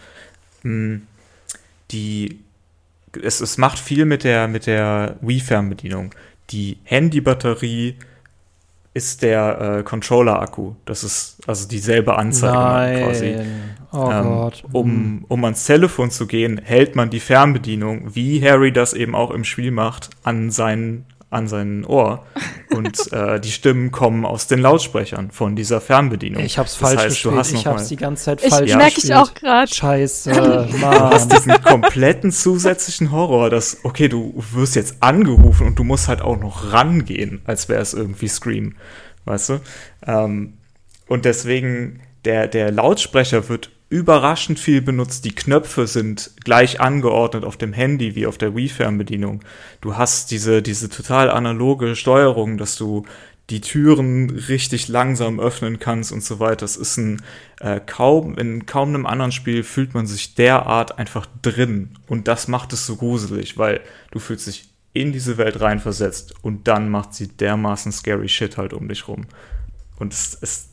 es macht viel mit der Wii-Fernbedienung. Die Handybatterie ist der Controller-Akku. Das ist also dieselbe Anzeige quasi.
Oh Gott.
Um ans Telefon zu gehen, hält man die Fernbedienung, wie Harry das eben auch im Spiel macht, an sein Ohr. Und die Stimmen kommen aus den Lautsprechern von dieser Fernbedienung.
Ich hab's falsch gespielt. Ich hab's die ganze Zeit falsch gespielt.
Merke ich auch gerade.
Scheiße,
Mann. Du hast diesen kompletten zusätzlichen Horror, dass, okay, du wirst jetzt angerufen und du musst halt auch noch rangehen, als wäre es irgendwie Scream. Weißt du? Und deswegen, der Lautsprecher wird überraschend viel benutzt. Die Knöpfe sind gleich angeordnet auf dem Handy wie auf der Wii-Fernbedienung. Du hast diese total analoge Steuerung, dass du die Türen richtig langsam öffnen kannst und so weiter. Das ist in kaum einem anderen Spiel fühlt man sich derart einfach drin. Und das macht es so gruselig, weil du fühlst dich in diese Welt reinversetzt und dann macht sie dermaßen scary Shit halt um dich rum. Und es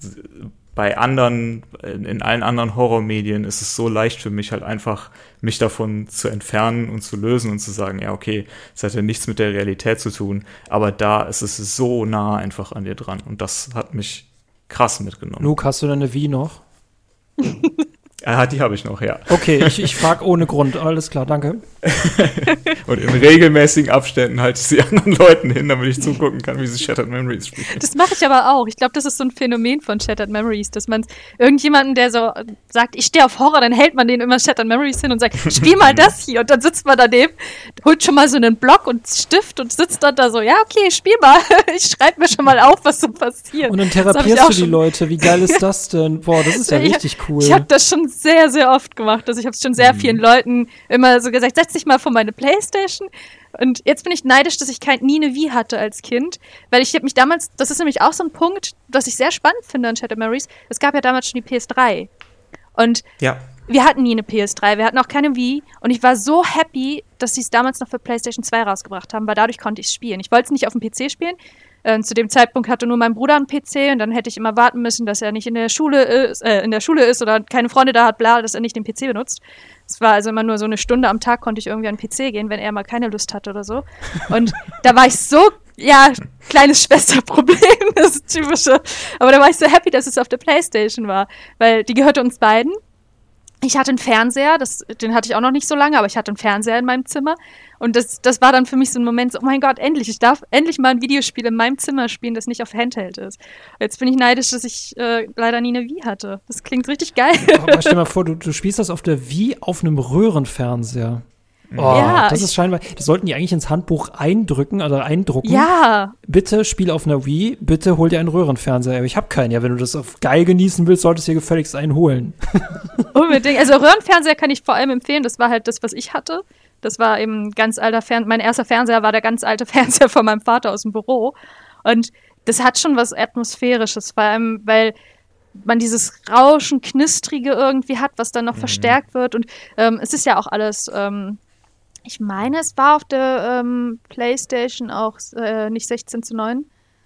in allen anderen Horrormedien ist es so leicht für mich halt einfach, mich davon zu entfernen und zu lösen und zu sagen, ja okay, es hat ja nichts mit der Realität zu tun, aber da ist es so nah einfach an dir dran und das hat mich krass mitgenommen.
Luke, hast du deine Wii noch?
Die habe ich noch, ja.
Okay, ich frage ohne Grund. Alles klar, danke.
Und in regelmäßigen Abständen halte ich sie anderen Leuten hin, damit ich zugucken kann, wie sie Shattered Memories spielen.
Das mache ich aber auch. Ich glaube, das ist so ein Phänomen von Shattered Memories, dass man irgendjemanden, der so sagt, ich stehe auf Horror, dann hält man den immer Shattered Memories hin und sagt, spiel mal das hier. Und dann sitzt man daneben, holt schon mal so einen Block und Stift und sitzt dann da so, ja, okay, spiel mal. Ich schreibe mir schon mal auf, was so passiert.
Und dann therapierst du die Leute. Wie geil ist das denn? Boah, das ist ja richtig cool.
Ich habe das schon sehr, sehr oft gemacht. Also ich habe es schon sehr vielen Leuten immer so gesagt, setz dich mal vor meine Playstation. Und jetzt bin ich neidisch, dass ich nie eine Wii hatte als Kind, weil ich habe mich damals, das ist nämlich auch so ein Punkt, was ich sehr spannend finde an Shattered Memories, es gab ja damals schon die PS3. Und wir hatten nie eine PS3, wir hatten auch keine Wii und ich war so happy, dass sie es damals noch für PlayStation 2 rausgebracht haben, weil dadurch konnte ich es spielen. Ich wollte es nicht auf dem PC spielen. Zu dem Zeitpunkt hatte nur mein Bruder einen PC und dann hätte ich immer warten müssen, dass er nicht in der Schule ist oder keine Freunde da hat, bla, dass er nicht den PC benutzt. Es war also immer nur so eine Stunde am Tag konnte ich irgendwie an den PC gehen, wenn er mal keine Lust hatte oder so. Und da war ich so, kleines Schwesterproblem, das ist typische. Aber da war ich so happy, dass es auf der PlayStation war, weil die gehörte uns beiden. Ich hatte einen Fernseher, den hatte ich auch noch nicht so lange, aber ich hatte einen Fernseher in meinem Zimmer. Und das war dann für mich so ein Moment, so, oh mein Gott, endlich, ich darf endlich mal ein Videospiel in meinem Zimmer spielen, das nicht auf Handheld ist. Jetzt bin ich neidisch, dass ich leider nie eine Wii hatte. Das klingt richtig geil.
Aber stell dir mal vor, du spielst das auf der Wii auf einem Röhrenfernseher. Das ist scheinbar, das sollten die eigentlich ins Handbuch eindrucken.
Ja.
Bitte spiel auf einer Wii, bitte hol dir einen Röhrenfernseher. Aber ich habe keinen. Ja, wenn du das auf geil genießen willst, solltest du dir gefälligst einen holen.
Unbedingt. Also Röhrenfernseher kann ich vor allem empfehlen. Das war halt das, was ich hatte. Das war eben ein ganz alter Fernseher. Mein erster Fernseher war der ganz alte Fernseher von meinem Vater aus dem Büro. Und das hat schon was Atmosphärisches, vor allem, weil man dieses Rauschen, Knistrige irgendwie hat, was dann noch verstärkt wird. Und es ist ja auch alles ich meine, es war auf der PlayStation auch nicht 16:9.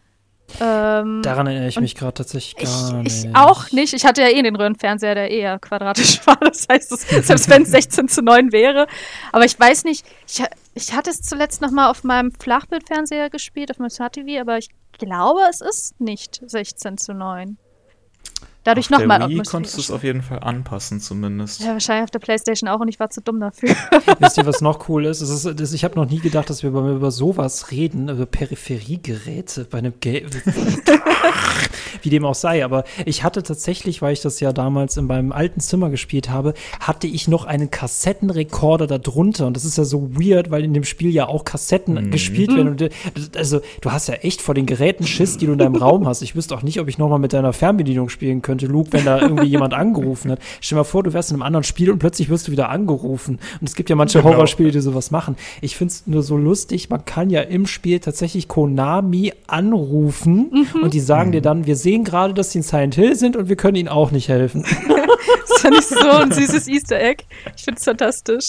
Daran erinnere ich mich gerade tatsächlich gar nicht.
Ich auch nicht. Ich hatte ja den Röhrenfernseher, der eher quadratisch war. Das heißt, selbst wenn es 16:9 wäre. Aber ich weiß nicht, ich hatte es zuletzt noch mal auf meinem Flachbildfernseher gespielt, auf meinem Smart TV, aber ich glaube, es ist nicht 16:9. Dadurch
auf
nochmal
der Wii konntest du es auf jeden Fall anpassen zumindest.
Ja, wahrscheinlich auf der PlayStation auch und ich war zu dumm dafür.
Wisst ihr, was noch cool ist? Ich habe noch nie gedacht, dass wir über sowas reden, über Peripheriegeräte bei einem wie dem auch sei. Aber ich hatte tatsächlich, weil ich das ja damals in meinem alten Zimmer gespielt habe, hatte ich noch einen Kassettenrekorder da drunter. Und das ist ja so weird, weil in dem Spiel ja auch Kassetten gespielt werden. Und, also du hast ja echt vor den Geräten Schiss, die du in deinem Raum hast. Ich wüsste auch nicht, ob ich nochmal mit deiner Fernbedienung spielen könnte, Luke, wenn da irgendwie jemand angerufen hat. Stell dir mal vor, du wärst in einem anderen Spiel und plötzlich wirst du wieder angerufen. Und es gibt ja manche Horrorspiele, die sowas machen. Ich finde es nur so lustig, man kann ja im Spiel tatsächlich Konami anrufen und die sagen dir dann, wir sehen gerade, dass sie in Silent Hill sind und wir können ihnen auch nicht helfen.
Das fand ich so ein süßes Easter Egg. Ich finde es fantastisch.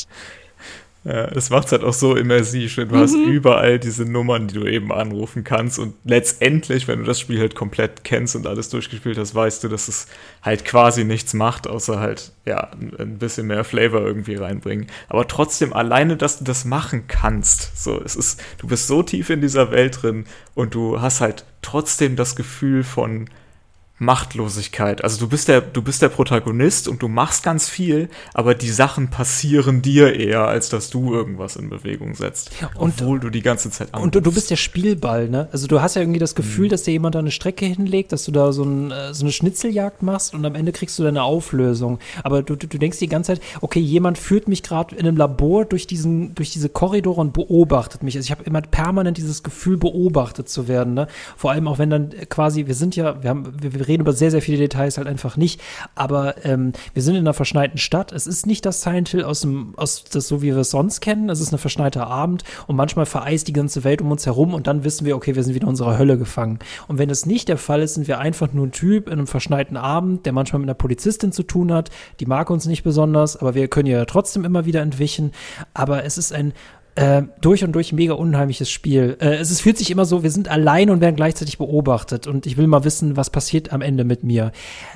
Ja, das macht es halt auch so immersiv. Du hast überall diese Nummern, die du eben anrufen kannst und letztendlich, wenn du das Spiel halt komplett kennst und alles durchgespielt hast, weißt du, dass es halt quasi nichts macht, außer halt, ein bisschen mehr Flavor irgendwie reinbringen. Aber trotzdem, alleine, dass du das machen kannst, so, du bist so tief in dieser Welt drin und du hast halt trotzdem das Gefühl von Machtlosigkeit. Also du bist der Protagonist und du machst ganz viel, aber die Sachen passieren dir eher, als dass du irgendwas in Bewegung setzt. Obwohl du die ganze Zeit anrufst.
Und du bist der Spielball, ne? Also du hast ja irgendwie das Gefühl, dass dir jemand da eine Strecke hinlegt, dass du da so eine Schnitzeljagd machst und am Ende kriegst du deine Auflösung. Aber du denkst die ganze Zeit, okay, jemand führt mich gerade in einem Labor durch diese Korridore und beobachtet mich. Also ich habe immer permanent dieses Gefühl, beobachtet zu werden, ne? Vor allem auch wenn dann quasi, wir reden über sehr, sehr viele Details halt einfach nicht, aber wir sind in einer verschneiten Stadt. Es ist nicht das Silent Hill aus das, so wie wir es sonst kennen. Es ist ein verschneiter Abend und manchmal vereist die ganze Welt um uns herum und dann wissen wir, okay, wir sind wieder in unserer Hölle gefangen. Und wenn es nicht der Fall ist, sind wir einfach nur ein Typ in einem verschneiten Abend, der manchmal mit einer Polizistin zu tun hat. Die mag uns nicht besonders, aber wir können ja trotzdem immer wieder entwischen. Aber es ist ein durch und durch mega unheimliches Spiel. Es fühlt sich immer so, wir sind allein und werden gleichzeitig beobachtet und ich will mal wissen, was passiert am Ende mit mir.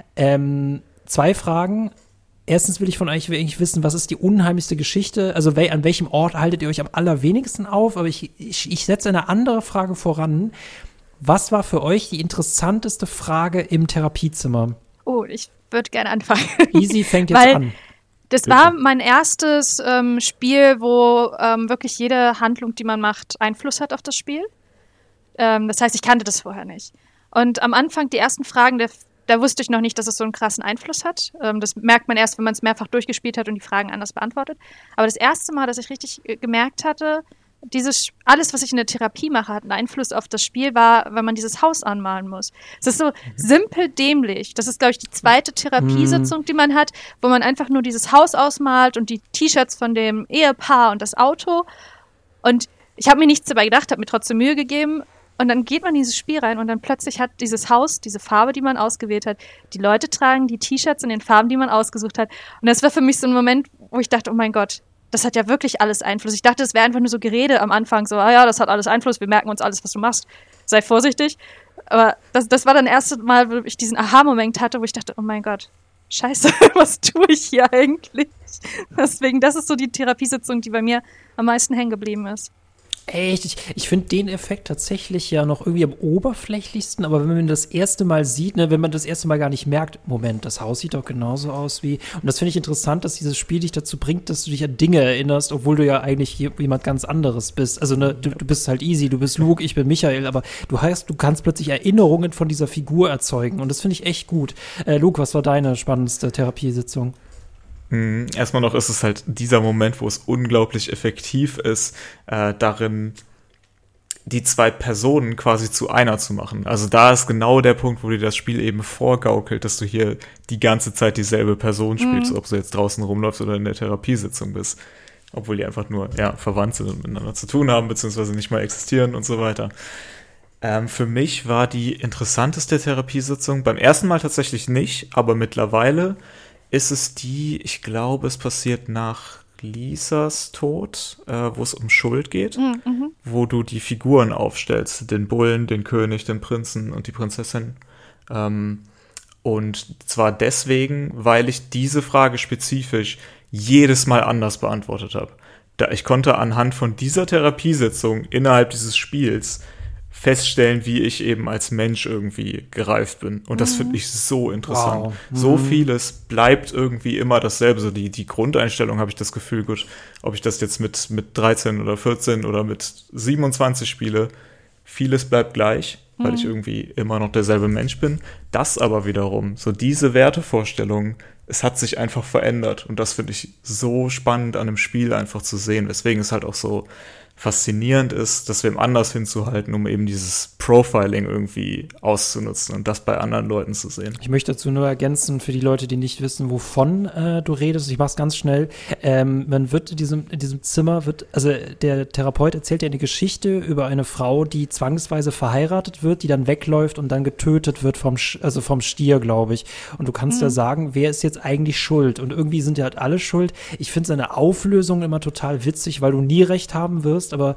2 Fragen. Erstens will ich von euch eigentlich wissen, was ist die unheimlichste Geschichte? Also an welchem Ort haltet ihr euch am allerwenigsten auf? Aber ich setze eine andere Frage voran. Was war für euch die interessanteste Frage im Therapiezimmer?
Oh, ich würde gerne anfangen.
Easy fängt jetzt an.
Das war mein erstes Spiel, wo wirklich jede Handlung, die man macht, Einfluss hat auf das Spiel. Das heißt, ich kannte das vorher nicht. Und am Anfang, die ersten Fragen, da wusste ich noch nicht, dass es so einen krassen Einfluss hat. Das merkt man erst, wenn man es mehrfach durchgespielt hat und die Fragen anders beantwortet. Aber das erste Mal, dass ich richtig gemerkt hatte, alles, was ich in der Therapie mache, hat einen Einfluss auf das Spiel, war, wenn man dieses Haus anmalen muss. Es ist so simpel dämlich. Das ist, glaube ich, die zweite Therapiesitzung, die man hat, wo man einfach nur dieses Haus ausmalt und die T-Shirts von dem Ehepaar und das Auto. Und ich habe mir nichts dabei gedacht, habe mir trotzdem Mühe gegeben. Und dann geht man in dieses Spiel rein und dann plötzlich hat dieses Haus diese Farbe, die man ausgewählt hat. Die Leute tragen die T-Shirts in den Farben, die man ausgesucht hat. Und das war für mich so ein Moment, wo ich dachte, oh mein Gott, das hat ja wirklich alles Einfluss. Ich dachte, es wäre einfach nur so Gerede am Anfang, so, ja, das hat alles Einfluss, wir merken uns alles, was du machst. Sei vorsichtig. Aber das war dann das erste Mal, wo ich diesen Aha-Moment hatte, wo ich dachte, oh mein Gott, scheiße, was tue ich hier eigentlich? Deswegen, das ist so die Therapiesitzung, die bei mir am meisten hängen geblieben ist.
Echt? Ich finde den Effekt tatsächlich ja noch irgendwie am oberflächlichsten, aber wenn man das erste Mal sieht, ne, wenn man das erste Mal gar nicht merkt, Moment, das Haus sieht doch genauso aus wie, und das finde ich interessant, dass dieses Spiel dich dazu bringt, dass du dich an Dinge erinnerst, obwohl du ja eigentlich jemand ganz anderes bist. Also ne, du bist halt Easy, du bist Luke, ich bin Michael, aber du kannst plötzlich Erinnerungen von dieser Figur erzeugen und das finde ich echt gut. Luke, was war deine spannendste Therapiesitzung?
Erstmal noch ist es halt dieser Moment, wo es unglaublich effektiv ist, darin die zwei Personen quasi zu einer zu machen. Also da ist genau der Punkt, wo dir das Spiel eben vorgaukelt, dass du hier die ganze Zeit dieselbe Person spielst, ob du jetzt draußen rumläufst oder in der Therapiesitzung bist. Obwohl die einfach nur verwandt sind und miteinander zu tun haben, beziehungsweise nicht mal existieren und so weiter. Für mich war die interessanteste Therapiesitzung beim ersten Mal tatsächlich nicht, aber mittlerweile ist es ich glaube, es passiert nach Lisas Tod, wo es um Schuld geht, wo du die Figuren aufstellst, den Bullen, den König, den Prinzen und die Prinzessin. Und zwar deswegen, weil ich diese Frage spezifisch jedes Mal anders beantwortet habe. Ich konnte anhand von dieser Therapiesitzung innerhalb dieses Spiels feststellen, wie ich eben als Mensch irgendwie gereift bin. Und das finde ich so interessant. Wow. So vieles bleibt irgendwie immer dasselbe. So die Grundeinstellung habe ich das Gefühl, gut, ob ich das jetzt mit 13 oder 14 oder mit 27 spiele, vieles bleibt gleich, weil ich irgendwie immer noch derselbe Mensch bin. Das aber wiederum, so diese Wertevorstellung, es hat sich einfach verändert. Und das finde ich so spannend an dem Spiel einfach zu sehen, weswegen es halt auch so faszinierend ist, das wem anders hinzuhalten, um eben dieses Profiling irgendwie auszunutzen und das bei anderen Leuten zu sehen.
Ich möchte dazu nur ergänzen, für die Leute, die nicht wissen, wovon du redest, ich mach's ganz schnell, man wird in diesem Zimmer, also der Therapeut erzählt ja eine Geschichte über eine Frau, die zwangsweise verheiratet wird, die dann wegläuft und dann getötet wird vom Stier, glaube ich. Und du kannst ja sagen, wer ist jetzt eigentlich schuld? Und irgendwie sind ja halt alle schuld. Ich finde seine Auflösung immer total witzig, weil du nie recht haben wirst, aber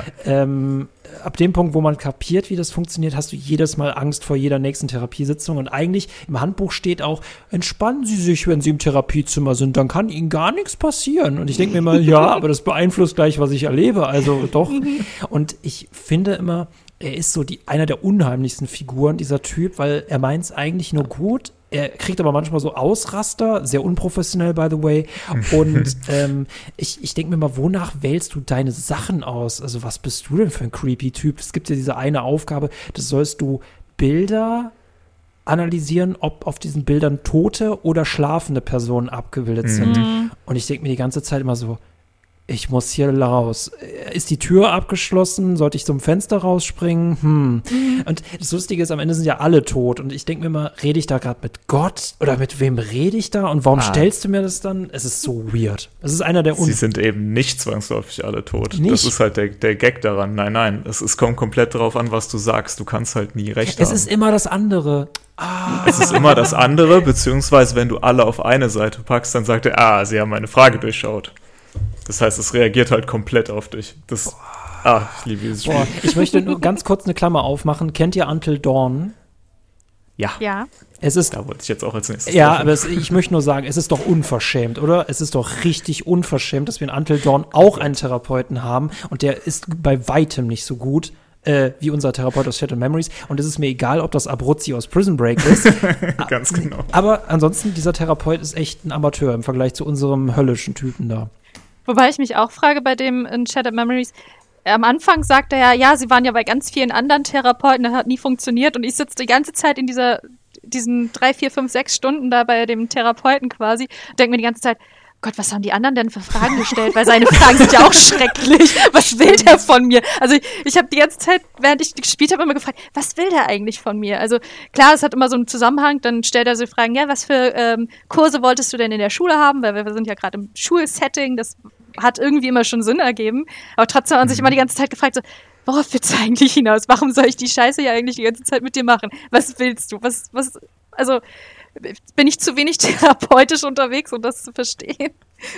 ab dem Punkt, wo man kapiert, wie das funktioniert, hast du jedes Mal Angst vor jeder nächsten Therapiesitzung und eigentlich im Handbuch steht auch, entspannen Sie sich, wenn Sie im Therapiezimmer sind, dann kann Ihnen gar nichts passieren. Und ich denke mir immer, ja, aber das beeinflusst gleich, was ich erlebe, also doch. Und ich finde immer, er ist so einer der unheimlichsten Figuren, dieser Typ, weil er meint es eigentlich nur gut. Er kriegt aber manchmal so Ausraster, sehr unprofessionell, by the way. Und ich denke mir mal, wonach wählst du deine Sachen aus? Also was bist du denn für ein creepy Typ? Es gibt ja diese eine Aufgabe, das sollst du Bilder analysieren, ob auf diesen Bildern tote oder schlafende Personen abgebildet sind. Und ich denke mir die ganze Zeit immer so, ich muss hier raus. Ist die Tür abgeschlossen? Sollte ich zum Fenster rausspringen? Und das Lustige ist, am Ende sind ja alle tot. Und ich denke mir immer, rede ich da gerade mit Gott? Oder mit wem rede ich da? Und warum stellst du mir das dann? Es ist so weird. Es ist einer der
Sie sind eben nicht zwangsläufig alle tot.
Nicht?
Das ist halt der Gag daran. Nein. Es kommt komplett darauf an, was du sagst. Du kannst halt nie recht haben.
Es ist immer das andere.
Es ist immer das andere, beziehungsweise wenn du alle auf eine Seite packst, dann sagt er, sie haben meine Frage durchschaut. Das heißt, es reagiert halt komplett auf dich. Ich liebe dieses Spiel.
Ich möchte nur ganz kurz eine Klammer aufmachen. Kennt ihr Until Dawn?
Ja.
Da wollte ich jetzt auch als nächstes.
Ja, aber ich möchte nur sagen, es ist doch unverschämt, oder? Es ist doch richtig unverschämt, dass wir in Until Dawn auch einen Therapeuten haben und der ist bei weitem nicht so gut wie unser Therapeut aus Shattered Memories. Und es ist mir egal, ob das Abruzzi aus Prison Break ist.
Ganz genau.
Aber ansonsten, dieser Therapeut ist echt ein Amateur im Vergleich zu unserem höllischen Typen da.
Wobei ich mich auch frage bei dem in Shattered Memories, am Anfang sagt er ja, sie waren ja bei ganz vielen anderen Therapeuten, das hat nie funktioniert und ich sitze die ganze Zeit in diesen 3, 4, 5, 6 Stunden da bei dem Therapeuten quasi und denke mir die ganze Zeit, Gott, was haben die anderen denn für Fragen gestellt? Weil seine Fragen sind ja auch schrecklich. Was will der von mir? Also ich habe die ganze Zeit, während ich gespielt habe, immer gefragt, was will der eigentlich von mir? Also klar, es hat immer so einen Zusammenhang, dann stellt er so Fragen, ja, was für Kurse wolltest du denn in der Schule haben? Weil wir sind ja gerade im Schulsetting, das hat irgendwie immer schon Sinn ergeben. Aber trotzdem hat man sich immer die ganze Zeit gefragt, so, worauf willst du eigentlich hinaus? Warum soll ich die Scheiße ja eigentlich die ganze Zeit mit dir machen? Was willst du? Also bin ich zu wenig therapeutisch unterwegs, um das zu verstehen?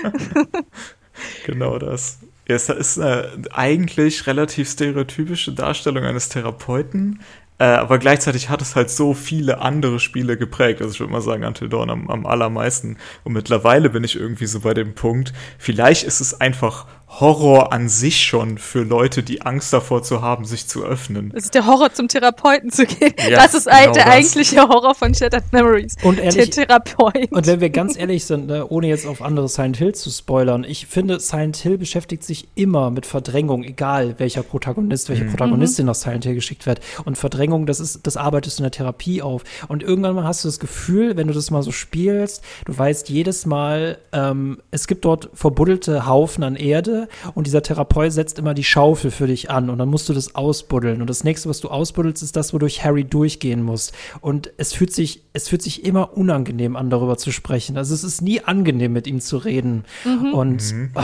Genau das. Ja, es ist eine eigentlich relativ stereotypische Darstellung eines Therapeuten, aber gleichzeitig hat es halt so viele andere Spiele geprägt. Also ich würde mal sagen, Until Dawn am allermeisten. Und mittlerweile bin ich irgendwie so bei dem Punkt, vielleicht ist es einfach Horror an sich schon für Leute, die Angst davor zu haben, sich zu öffnen.
Es ist der Horror, zum Therapeuten zu gehen.
Ja,
das ist
genau
der
das.
eigentliche Horror von Shattered Memories.
Und ehrlich,
der Therapeut.
Und wenn wir ganz ehrlich sind, ohne jetzt auf andere Silent Hill zu spoilern, ich finde, Silent Hill beschäftigt sich immer mit Verdrängung, egal welcher Protagonist, welche Protagonistin nach Silent Hill geschickt wird. Und Verdrängung, das arbeitest du in der Therapie auf. Und irgendwann mal hast du das Gefühl, wenn du das mal so spielst, du weißt jedes Mal, es gibt dort verbuddelte Haufen an Erde und dieser Therapeut setzt immer die Schaufel für dich an und dann musst du das ausbuddeln. Und das nächste, was du ausbuddelst, ist das, wodurch Harry durchgehen muss. Und es fühlt sich immer unangenehm an, darüber zu sprechen. Also es ist nie angenehm, mit ihm zu reden. Und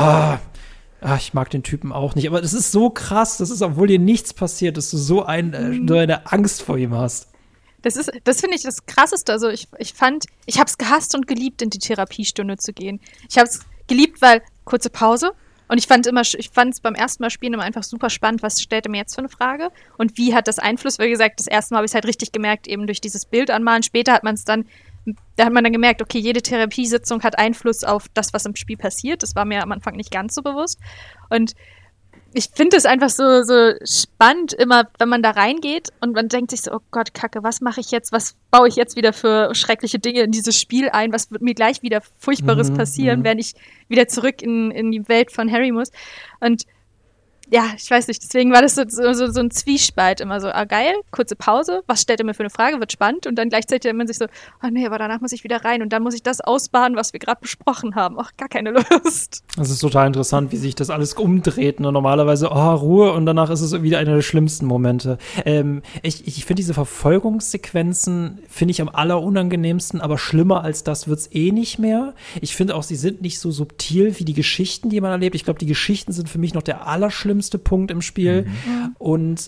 ich mag den Typen auch nicht. Aber das ist so krass, das ist, obwohl dir nichts passiert, dass du so eine Angst vor ihm hast.
Das finde ich das Krasseste. Also ich habe es gehasst und geliebt, in die Therapiestunde zu gehen. Ich habe es geliebt, weil kurze Pause. Und ich fand es beim ersten Mal spielen immer einfach super spannend, was stellt er mir jetzt für eine Frage und wie hat das Einfluss, weil wie gesagt, das erste Mal habe ich es halt richtig gemerkt, eben durch dieses Bild anmalen. Später hat man dann gemerkt, okay, jede Therapiesitzung hat Einfluss auf das, was im Spiel passiert. Das war mir am Anfang nicht ganz so bewusst. Und ich finde es einfach so spannend immer, wenn man da reingeht und man denkt sich so, oh Gott, Kacke, was mache ich jetzt? Was baue ich jetzt wieder für schreckliche Dinge in dieses Spiel ein? Was wird mir gleich wieder Furchtbares passieren, wenn ich wieder zurück in die Welt von Harry muss? Und ja, ich weiß nicht, deswegen war das so ein Zwiespalt immer so, geil, kurze Pause, was stellt er mir für eine Frage, wird spannend und dann gleichzeitig denkt man sich so, nee, aber danach muss ich wieder rein und dann muss ich das ausbaden, was wir gerade besprochen haben. Ach, gar keine Lust.
Das ist total interessant, wie sich das alles umdreht. Und normalerweise, Ruhe und danach ist es wieder einer der schlimmsten Momente. Ich finde diese Verfolgungssequenzen, finde ich am allerunangenehmsten, aber schlimmer als das wird's eh nicht mehr. Ich finde auch, sie sind nicht so subtil wie die Geschichten, die man erlebt. Ich glaube, die Geschichten sind für mich noch der allerschlimmste Punkt im Spiel. Und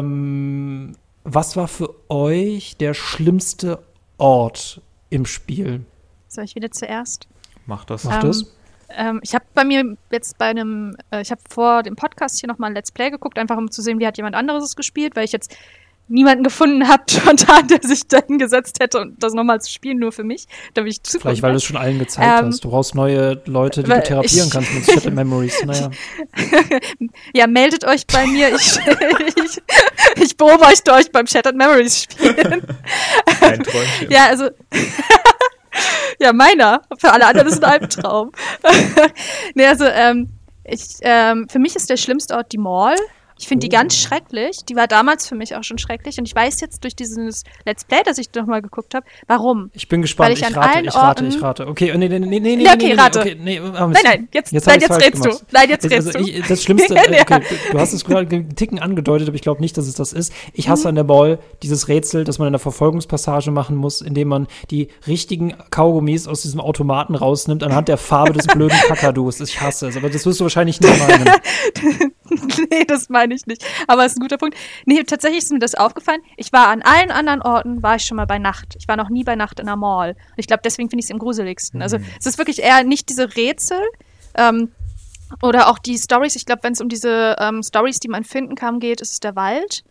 was war für euch der schlimmste Ort im Spiel?
Soll ich wieder zuerst?
Mach das.
Ich habe bei mir jetzt ich habe vor dem Podcast hier nochmal ein Let's Play geguckt, einfach um zu sehen, wie hat jemand anderes es gespielt, weil ich jetzt niemanden gefunden habe, spontan, der sich da hingesetzt hätte und das nochmal zu spielen, nur für mich. Da bin ich zu
Vielleicht, weil du es schon allen gezeigt hast. Du brauchst neue Leute, die du therapieren kannst mit Shattered Memories. Naja.
Ja, meldet euch bei mir. Ich beobachte euch beim Shattered Memories spielen.
Ein Träumchen.
Ja, also ja, meiner. Für alle anderen ist es ein Albtraum. Nee, also für mich ist der schlimmste Ort die Mall. Ich finde die ganz schrecklich. Die war damals für mich auch schon schrecklich. Und ich weiß jetzt durch dieses Let's Play, das ich noch mal geguckt habe, warum.
Ich bin gespannt. Ich rate. Okay, nee.
Rate. Nein, jetzt redest du. Nein, jetzt redest du.
Das Schlimmste, okay, du hast es gerade einen Ticken angedeutet, aber ich glaube nicht, dass es das ist. Ich hasse an der Mall dieses Rätsel, das man in der Verfolgungspassage machen muss, indem man die richtigen Kaugummis aus diesem Automaten rausnimmt, anhand der Farbe des blöden Kakadus. Ich hasse es, aber das wirst du wahrscheinlich nicht meinen.
Nee, das meine ich nicht. Aber es ist ein guter Punkt. Nee, tatsächlich ist mir das aufgefallen. Ich war an allen anderen Orten, war ich schon mal bei Nacht. Ich war noch nie bei Nacht in einer Mall. Und ich glaube, deswegen finde ich es am gruseligsten. Also es ist wirklich eher nicht diese Rätsel oder auch die Storys. Ich glaube, wenn es um diese Storys, die man finden kann, geht, ist es der Wald.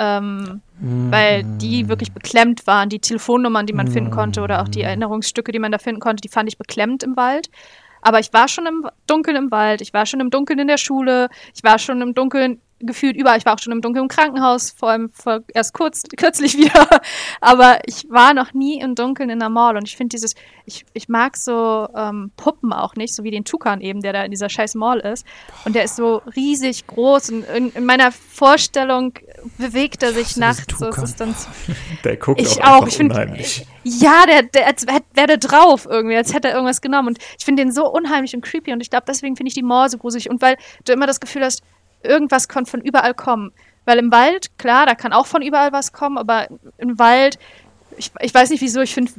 Weil die wirklich beklemmt waren. Die Telefonnummern, die man finden konnte oder auch die Erinnerungsstücke, die man da finden konnte, die fand ich beklemmt im Wald. Aber ich war schon im Dunkeln im Wald, ich war schon im Dunkeln in der Schule, ich war schon im Dunkeln gefühlt überall. Ich war auch schon im Dunkeln Krankenhaus, vor allem erst kürzlich wieder. Aber ich war noch nie im Dunkeln in der Mall. Und ich finde ich mag so Puppen auch nicht, so wie den Tukan eben, der da in dieser scheiß Mall ist. Und der ist so riesig groß. Und in meiner Vorstellung bewegt er sich nachts. So ist es dann
der guckt
ich
auch
auch.
Ich unheimlich.
Ja, der als wäre der drauf irgendwie, als hätte er irgendwas genommen. Und ich finde den so unheimlich und creepy. Und ich glaube, deswegen finde ich die Mall so gruselig. Und weil du immer das Gefühl hast, irgendwas kann von überall kommen. Weil im Wald, klar, da kann auch von überall was kommen, aber im Wald, ich weiß nicht wieso, ich finde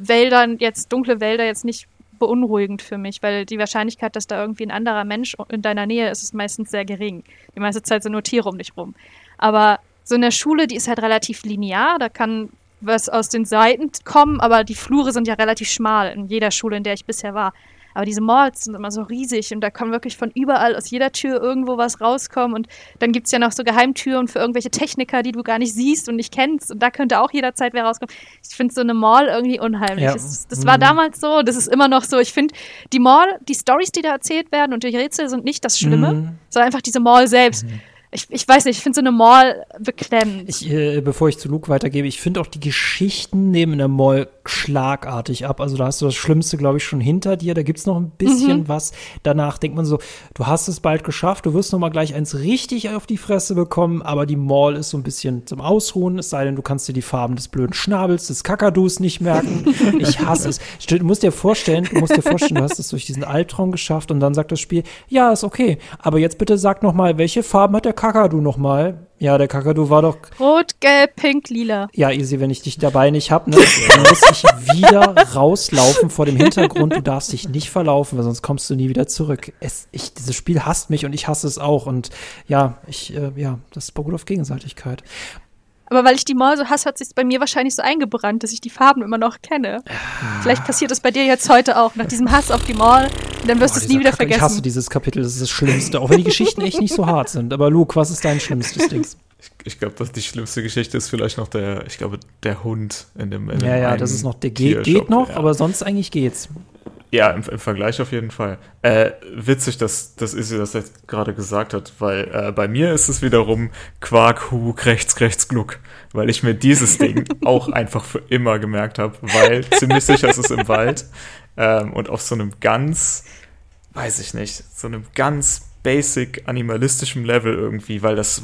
dunkle Wälder jetzt nicht beunruhigend für mich, weil die Wahrscheinlichkeit, dass da irgendwie ein anderer Mensch in deiner Nähe ist, ist meistens sehr gering. Die meiste Zeit sind nur Tiere um dich rum. Aber so eine Schule, die ist halt relativ linear, da kann was aus den Seiten kommen, aber die Flure sind ja relativ schmal in jeder Schule, in der ich bisher war. Aber diese Malls sind immer so riesig und da kann wirklich von überall aus jeder Tür irgendwo was rauskommen und dann gibt es ja noch so Geheimtüren für irgendwelche Techniker, die du gar nicht siehst und nicht kennst und da könnte auch jederzeit wer rauskommen. Ich finde so eine Mall irgendwie unheimlich.
Ja.
Das war damals so, das ist immer noch so. Ich finde, die Mall, die Storys, die da erzählt werden und die Rätsel sind nicht das Schlimme, sondern einfach diese Mall selbst. Ich weiß nicht, ich finde so eine Mall beklemmend.
Bevor ich zu Luke weitergebe, ich finde auch die Geschichten neben der Mall schlagartig ab. Also da hast du das Schlimmste, glaube ich, schon hinter dir. Da gibt's noch ein bisschen was. Danach denkt man so, du hast es bald geschafft, du wirst noch mal gleich eins richtig auf die Fresse bekommen, aber die Mall ist so ein bisschen zum Ausruhen, es sei denn, du kannst dir die Farben des blöden Schnabels, des Kakadus nicht merken. Ich hasse es. Du musst dir vorstellen, du hast es durch diesen Albtraum geschafft und dann sagt das Spiel, ja, ist okay, aber jetzt bitte sag noch mal, welche Farben hat der Kakadu noch mal? Ja, der Kakadu war doch
rot, gelb, pink, lila.
Ja, easy, wenn ich dich dabei nicht hab, ne, dann muss ich wieder rauslaufen vor dem Hintergrund. Du darfst dich nicht verlaufen, weil sonst kommst du nie wieder zurück. Dieses Spiel hasst mich und ich hasse es auch. Und ja, das beruht auf Gegenseitigkeit.
Aber weil ich die Mall so hasse, hat sich bei mir wahrscheinlich so eingebrannt, dass ich die Farben immer noch kenne. Vielleicht passiert es bei dir jetzt heute auch, nach diesem Hass auf die Mall. Und dann wirst du es nie wieder vergessen.
Ich hasse dieses Kapitel, das ist das Schlimmste. Auch wenn die Geschichten echt nicht so hart sind. Aber Luke, was ist dein schlimmstes Ding?
Ich glaube, die schlimmste Geschichte ist vielleicht noch der Hund in dem
Ja, das ist noch, der geht noch, ja. Aber sonst eigentlich geht's.
Ja, im Vergleich auf jeden Fall. Witzig, dass Izzy das jetzt gerade gesagt hat, weil bei mir ist es wiederum Quark, Hug, rechts, Gluck, weil ich mir dieses Ding auch einfach für immer gemerkt habe, weil ziemlich sicher ist es im Wald und auf so einem ganz, weiß ich nicht, so einem ganz basic animalistischen Level irgendwie, weil das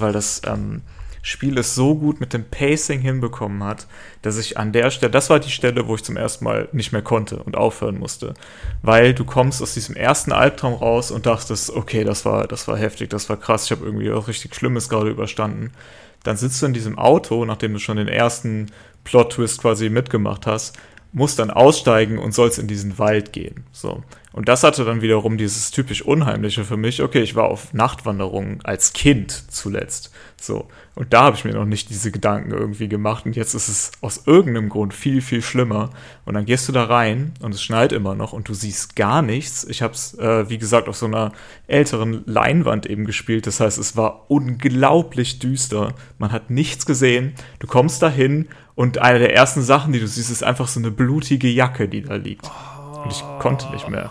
Spiel es so gut mit dem Pacing hinbekommen hat, dass ich an der Stelle, das war die Stelle, wo ich zum ersten Mal nicht mehr konnte und aufhören musste, weil du kommst aus diesem ersten Albtraum raus und dachtest, okay, das war heftig, das war krass, ich habe irgendwie was richtig Schlimmes gerade überstanden. Dann sitzt du in diesem Auto, nachdem du schon den ersten Plot-Twist quasi mitgemacht hast, musst dann aussteigen und sollst in diesen Wald gehen. So. Und das hatte dann wiederum dieses typisch Unheimliche für mich. Okay, ich war auf Nachtwanderungen als Kind zuletzt. So. Und da habe ich mir noch nicht diese Gedanken irgendwie gemacht. Und jetzt ist es aus irgendeinem Grund viel, viel schlimmer. Und dann gehst du da rein und es schneit immer noch und du siehst gar nichts. Ich habe es, wie gesagt, auf so einer älteren Leinwand eben gespielt. Das heißt, es war unglaublich düster. Man hat nichts gesehen. Du kommst da hin und eine der ersten Sachen, die du siehst, ist einfach so eine blutige Jacke, die da liegt. Und ich konnte nicht mehr.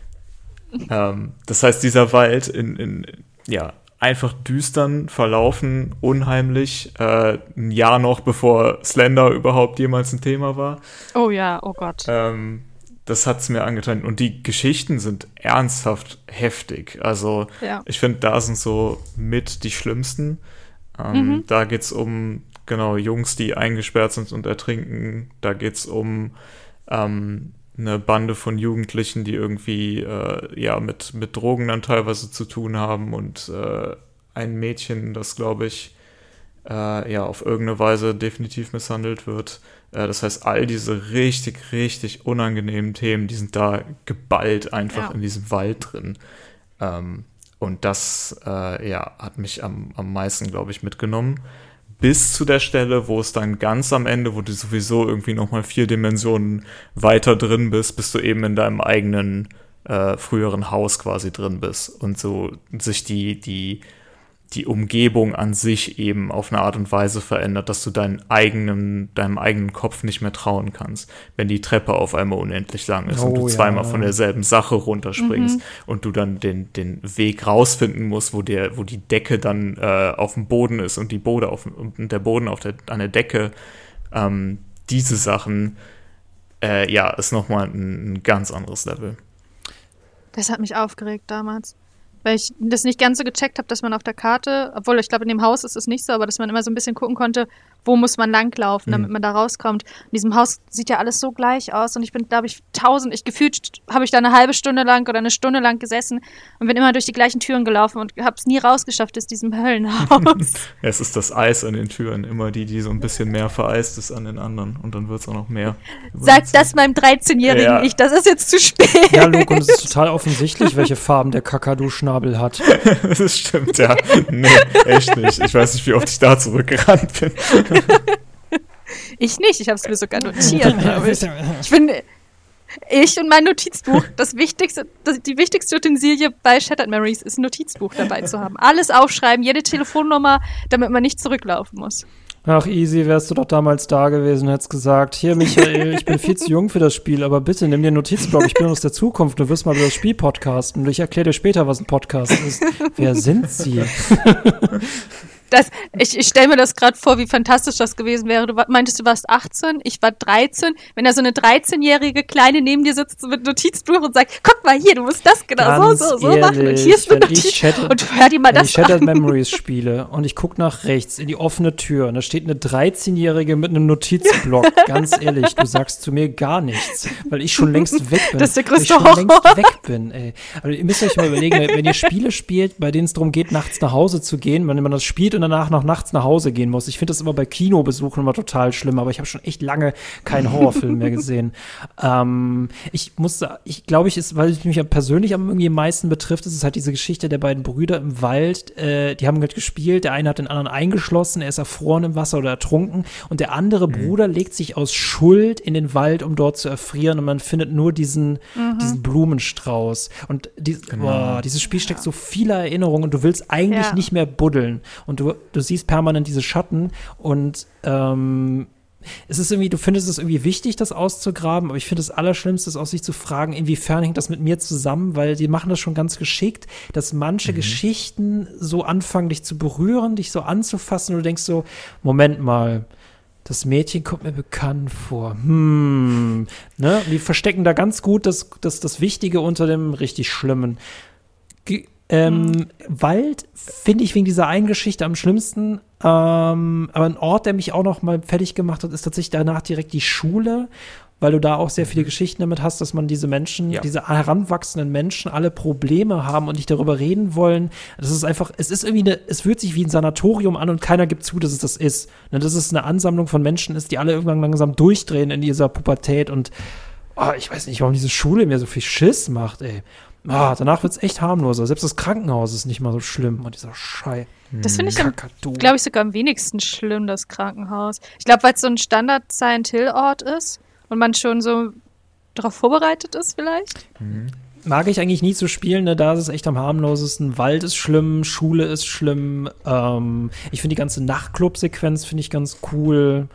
Das heißt, dieser Wald einfach düstern, verlaufen, unheimlich. Ein Jahr noch, bevor Slender überhaupt jemals ein Thema war.
Oh ja, oh Gott.
Das hat's mir angetan. Und die Geschichten sind ernsthaft heftig. Also Ich finde, da sind so mit die schlimmsten. Da geht's um Jungs, die eingesperrt sind und ertrinken. Da geht's um eine Bande von Jugendlichen, die irgendwie mit Drogen dann teilweise zu tun haben und ein Mädchen, das, glaube ich, auf irgendeine Weise definitiv misshandelt wird. Das heißt, all diese richtig, richtig unangenehmen Themen, die sind da geballt einfach in diesem Wald drin. Und das hat mich am meisten, glaube ich, mitgenommen. Bis zu der Stelle, wo es dann ganz am Ende, wo du sowieso irgendwie nochmal 4 Dimensionen weiter drin bist, bis du eben in deinem eigenen früheren Haus quasi drin bist und so sich die die Umgebung an sich eben auf eine Art und Weise verändert, dass du deinem eigenen Kopf nicht mehr trauen kannst, wenn die Treppe auf einmal unendlich lang ist und du zweimal von derselben Sache runterspringst und du dann den Weg rausfinden musst, wo die Decke dann auf dem Boden ist und der Boden an der Decke. Diese Sachen, ist nochmal ein ganz anderes Level.
Das hat mich aufgeregt damals. Weil ich das nicht ganz so gecheckt habe, dass man auf der Karte, obwohl ich glaube, in dem Haus ist es nicht so, aber dass man immer so ein bisschen gucken konnte, wo muss man langlaufen, damit man da rauskommt. In diesem Haus sieht ja alles so gleich aus und ich bin, glaube ich, gefühlt habe ich da eine halbe Stunde lang oder eine Stunde lang gesessen und bin immer durch die gleichen Türen gelaufen und habe es nie rausgeschafft aus diesem Höllenhaus.
Es ist das Eis an den Türen, immer die so ein bisschen mehr vereist ist an den anderen und dann wird es auch noch mehr.
Sag das meinem 13-Jährigen nicht, das ist jetzt zu spät.
Ja, Luke, und es ist total offensichtlich, welche Farben der Kakadu-Schnabel hat.
Das stimmt, ja. Nee, echt nicht. Ich weiß nicht, wie oft ich da zurückgerannt bin.
Ich nicht, ich habe es mir sogar notiert, glaube ich. Ich und mein Notizbuch, die wichtigste Utensilie bei Shattered Memories ist ein Notizbuch dabei zu haben. Alles aufschreiben, jede Telefonnummer, damit man nicht zurücklaufen muss.
Ach, easy, wärst du doch damals da gewesen, hättest gesagt, hier, Michael, ich bin viel zu jung für das Spiel, aber bitte nimm dir einen Notizblock, ich bin aus der Zukunft, du wirst mal über das Spiel podcasten und ich erkläre dir später, was ein Podcast ist. Wer sind sie?
Ich stelle mir das gerade vor, wie fantastisch das gewesen wäre. Du meintest, du warst 18, ich war 13. Wenn da so eine 13-jährige Kleine neben dir sitzt mit Notizbuch und sagt, guck mal hier, du musst das genau so machen. Und hier ist eine Notiz. Und hör dir mal das an.
Wenn ich Shattered Memories spiele und ich gucke nach rechts in die offene Tür und da steht eine 13-Jährige mit einem Notizblock. Ganz ehrlich, du sagst zu mir gar nichts, weil ich schon längst weg bin.
Das ist der größte
Horror. Weil ich schon längst weg bin, ey. Also ihr müsst euch mal überlegen, wenn ihr Spiele spielt, bei denen es darum geht, nachts nach Hause zu gehen, wenn man das spielt und danach noch nachts nach Hause gehen muss. Ich finde das immer bei Kinobesuchen immer total schlimm, aber ich habe schon echt lange keinen Horrorfilm mehr gesehen. Ich glaube, weil es mich persönlich irgendwie am meisten betrifft, ist es halt diese Geschichte der beiden Brüder im Wald. Die haben halt gespielt, der eine hat den anderen eingeschlossen, er ist erfroren im Wasser oder ertrunken und der andere Bruder legt sich aus Schuld in den Wald, um dort zu erfrieren und man findet nur diesen Blumenstrauß. Und dieses Spiel steckt so viele Erinnerungen und du willst eigentlich nicht mehr buddeln. Und du siehst permanent diese Schatten und es ist irgendwie, du findest es irgendwie wichtig, das auszugraben, aber ich finde das Allerschlimmste ist auch, sich zu fragen, inwiefern hängt das mit mir zusammen, weil die machen das schon ganz geschickt, dass manche Geschichten so anfangen, dich zu berühren, dich so anzufassen und du denkst so, Moment mal, das Mädchen kommt mir bekannt vor. Ne? Die verstecken da ganz gut das Wichtige unter dem richtig Schlimmen. Wald finde ich wegen dieser einen Geschichte am schlimmsten, aber ein Ort, der mich auch noch mal fertig gemacht hat, ist tatsächlich danach direkt die Schule, weil du da auch sehr viele Geschichten damit hast, dass man diese Menschen, diese heranwachsenden Menschen alle Probleme haben und nicht darüber reden wollen. Das ist einfach, es fühlt sich wie ein Sanatorium an und keiner gibt zu, dass es das ist. Dass es eine Ansammlung von Menschen ist, die alle irgendwann langsam durchdrehen in dieser Pubertät und ich weiß nicht, warum diese Schule mir so viel Schiss macht, ey. Danach wird's echt harmloser. Selbst das Krankenhaus ist nicht mal so schlimm. Und dieser Schei.
Das finde ich, glaube ich, sogar am wenigsten schlimm, das Krankenhaus. Ich glaube, weil es so ein Standard-Silent-Hill-Ort ist und man schon so darauf vorbereitet ist vielleicht.
Mag ich eigentlich nie zu spielen, ne? Da ist es echt am harmlosesten. Wald ist schlimm, Schule ist schlimm. Ich finde die ganze Nachtclub-Sequenz finde ich ganz cool.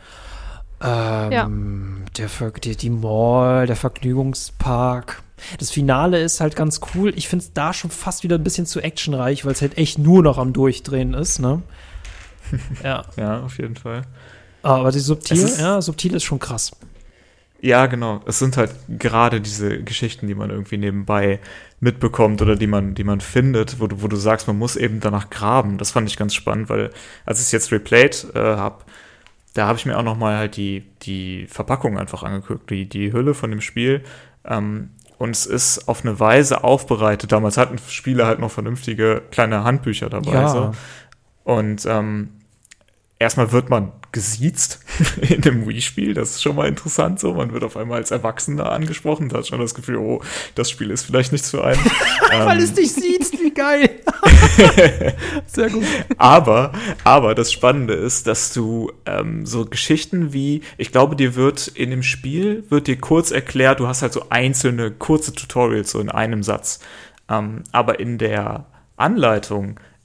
Die Mall, der Vergnügungspark. Das Finale ist halt ganz cool. Ich finde es da schon fast wieder ein bisschen zu actionreich, weil es halt echt nur noch am Durchdrehen ist, ne? Ja,
auf jeden Fall.
Aber die subtil ist schon krass.
Ja, genau. Es sind halt gerade diese Geschichten, die man irgendwie nebenbei mitbekommt oder die man findet, wo du sagst, man muss eben danach graben. Das fand ich ganz spannend, weil als ich es jetzt replayed habe, da habe ich mir auch noch mal halt die Verpackung einfach angeguckt, die Hülle von dem Spiel. Und es ist auf eine Weise aufbereitet. Damals hatten Spieler halt noch vernünftige kleine Handbücher dabei.
Ja.
So. Und erstmal wird man gesiezt in dem Wii-Spiel. Das ist schon mal interessant so. Man wird auf einmal als Erwachsener angesprochen. Da hat schon das Gefühl, das Spiel ist vielleicht nichts für einen.
Weil es dich sieht, wie geil. Sehr gut.
Aber das Spannende ist, dass du so Geschichten wie, ich glaube, in dem Spiel wird dir kurz erklärt, du hast halt so einzelne kurze Tutorials so in einem Satz. Aber in der Anleitung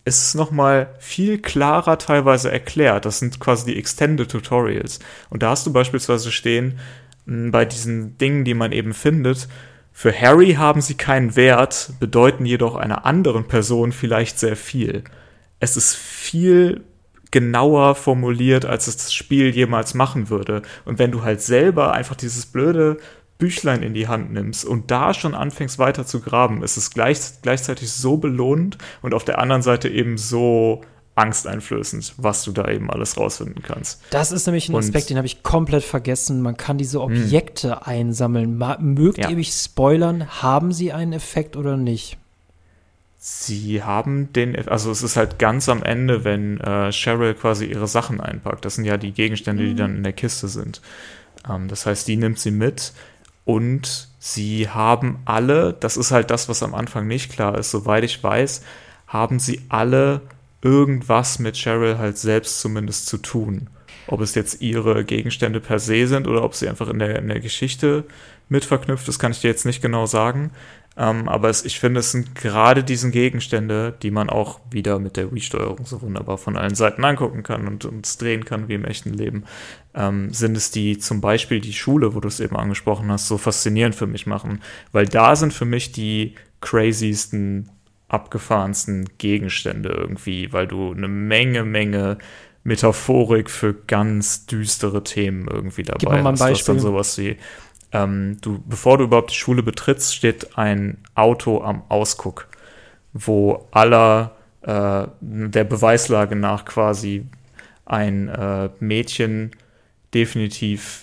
ist es nochmal viel klarer teilweise erklärt. Das sind quasi die Extended Tutorials. Und da hast du beispielsweise stehen, bei diesen Dingen, die man eben findet, für Harry haben sie keinen Wert, bedeuten jedoch einer anderen Person vielleicht sehr viel. Es ist viel genauer formuliert, als es das Spiel jemals machen würde. Und wenn du halt selber einfach dieses blöde Büchlein in die Hand nimmst und da schon anfängst weiter zu graben, ist es gleichzeitig so belohnend und auf der anderen Seite eben so angsteinflößend, was du da eben alles rausfinden kannst.
Das ist nämlich ein Aspekt, den habe ich komplett vergessen. Man kann diese Objekte einsammeln. Mögt ihr mich spoilern? Haben sie einen Effekt oder nicht?
Sie haben also es ist halt ganz am Ende, wenn Cheryl quasi ihre Sachen einpackt. Das sind ja die Gegenstände, die dann in der Kiste sind. Das heißt, die nimmt sie mit und sie haben alle, das ist halt das, was am Anfang nicht klar ist, soweit ich weiß, haben sie alle irgendwas mit Cheryl halt selbst zumindest zu tun. Ob es jetzt ihre Gegenstände per se sind oder ob sie einfach in der Geschichte mit verknüpft ist, kann ich dir jetzt nicht genau sagen. Aber ich finde, es sind gerade diese Gegenstände, die man auch wieder mit der Wii-Steuerung so wunderbar von allen Seiten angucken kann und es drehen kann wie im echten Leben, sind es die zum Beispiel die Schule, wo du es eben angesprochen hast, so faszinierend für mich machen. Weil da sind für mich die craziesten, abgefahrensten Gegenstände irgendwie, weil du eine Menge Metaphorik für ganz düstere Themen irgendwie dabei
Gib mir mal ein
hast.
Beispiel.
Was dann sowas wie bevor du überhaupt die Schule betrittst, steht ein Auto am Ausguck, wo der Beweislage nach quasi ein Mädchen definitiv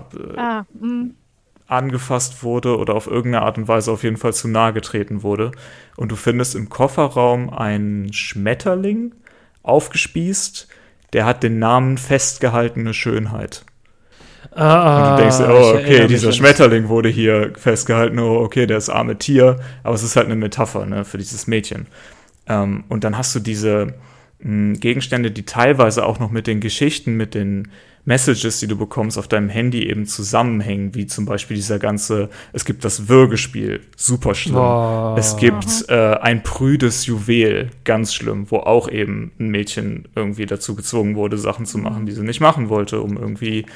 angefasst wurde oder auf irgendeine Art und Weise auf jeden Fall zu nahe getreten wurde. Und du findest im Kofferraum einen Schmetterling aufgespießt, der hat den Namen festgehaltene Schönheit. Und du denkst, okay, dieser Schmetterling wurde hier festgehalten, okay, das arme Tier, aber es ist halt eine Metapher, ne, für dieses Mädchen. Und dann hast du diese Gegenstände, die teilweise auch noch mit den Geschichten, mit den Messages, die du bekommst, auf deinem Handy eben zusammenhängen, wie zum Beispiel es gibt das Würgespiel, super schlimm. Oh. Es gibt ein prüdes Juwel, ganz schlimm, wo auch eben ein Mädchen irgendwie dazu gezwungen wurde, Sachen zu machen, die sie nicht machen wollte, um irgendwie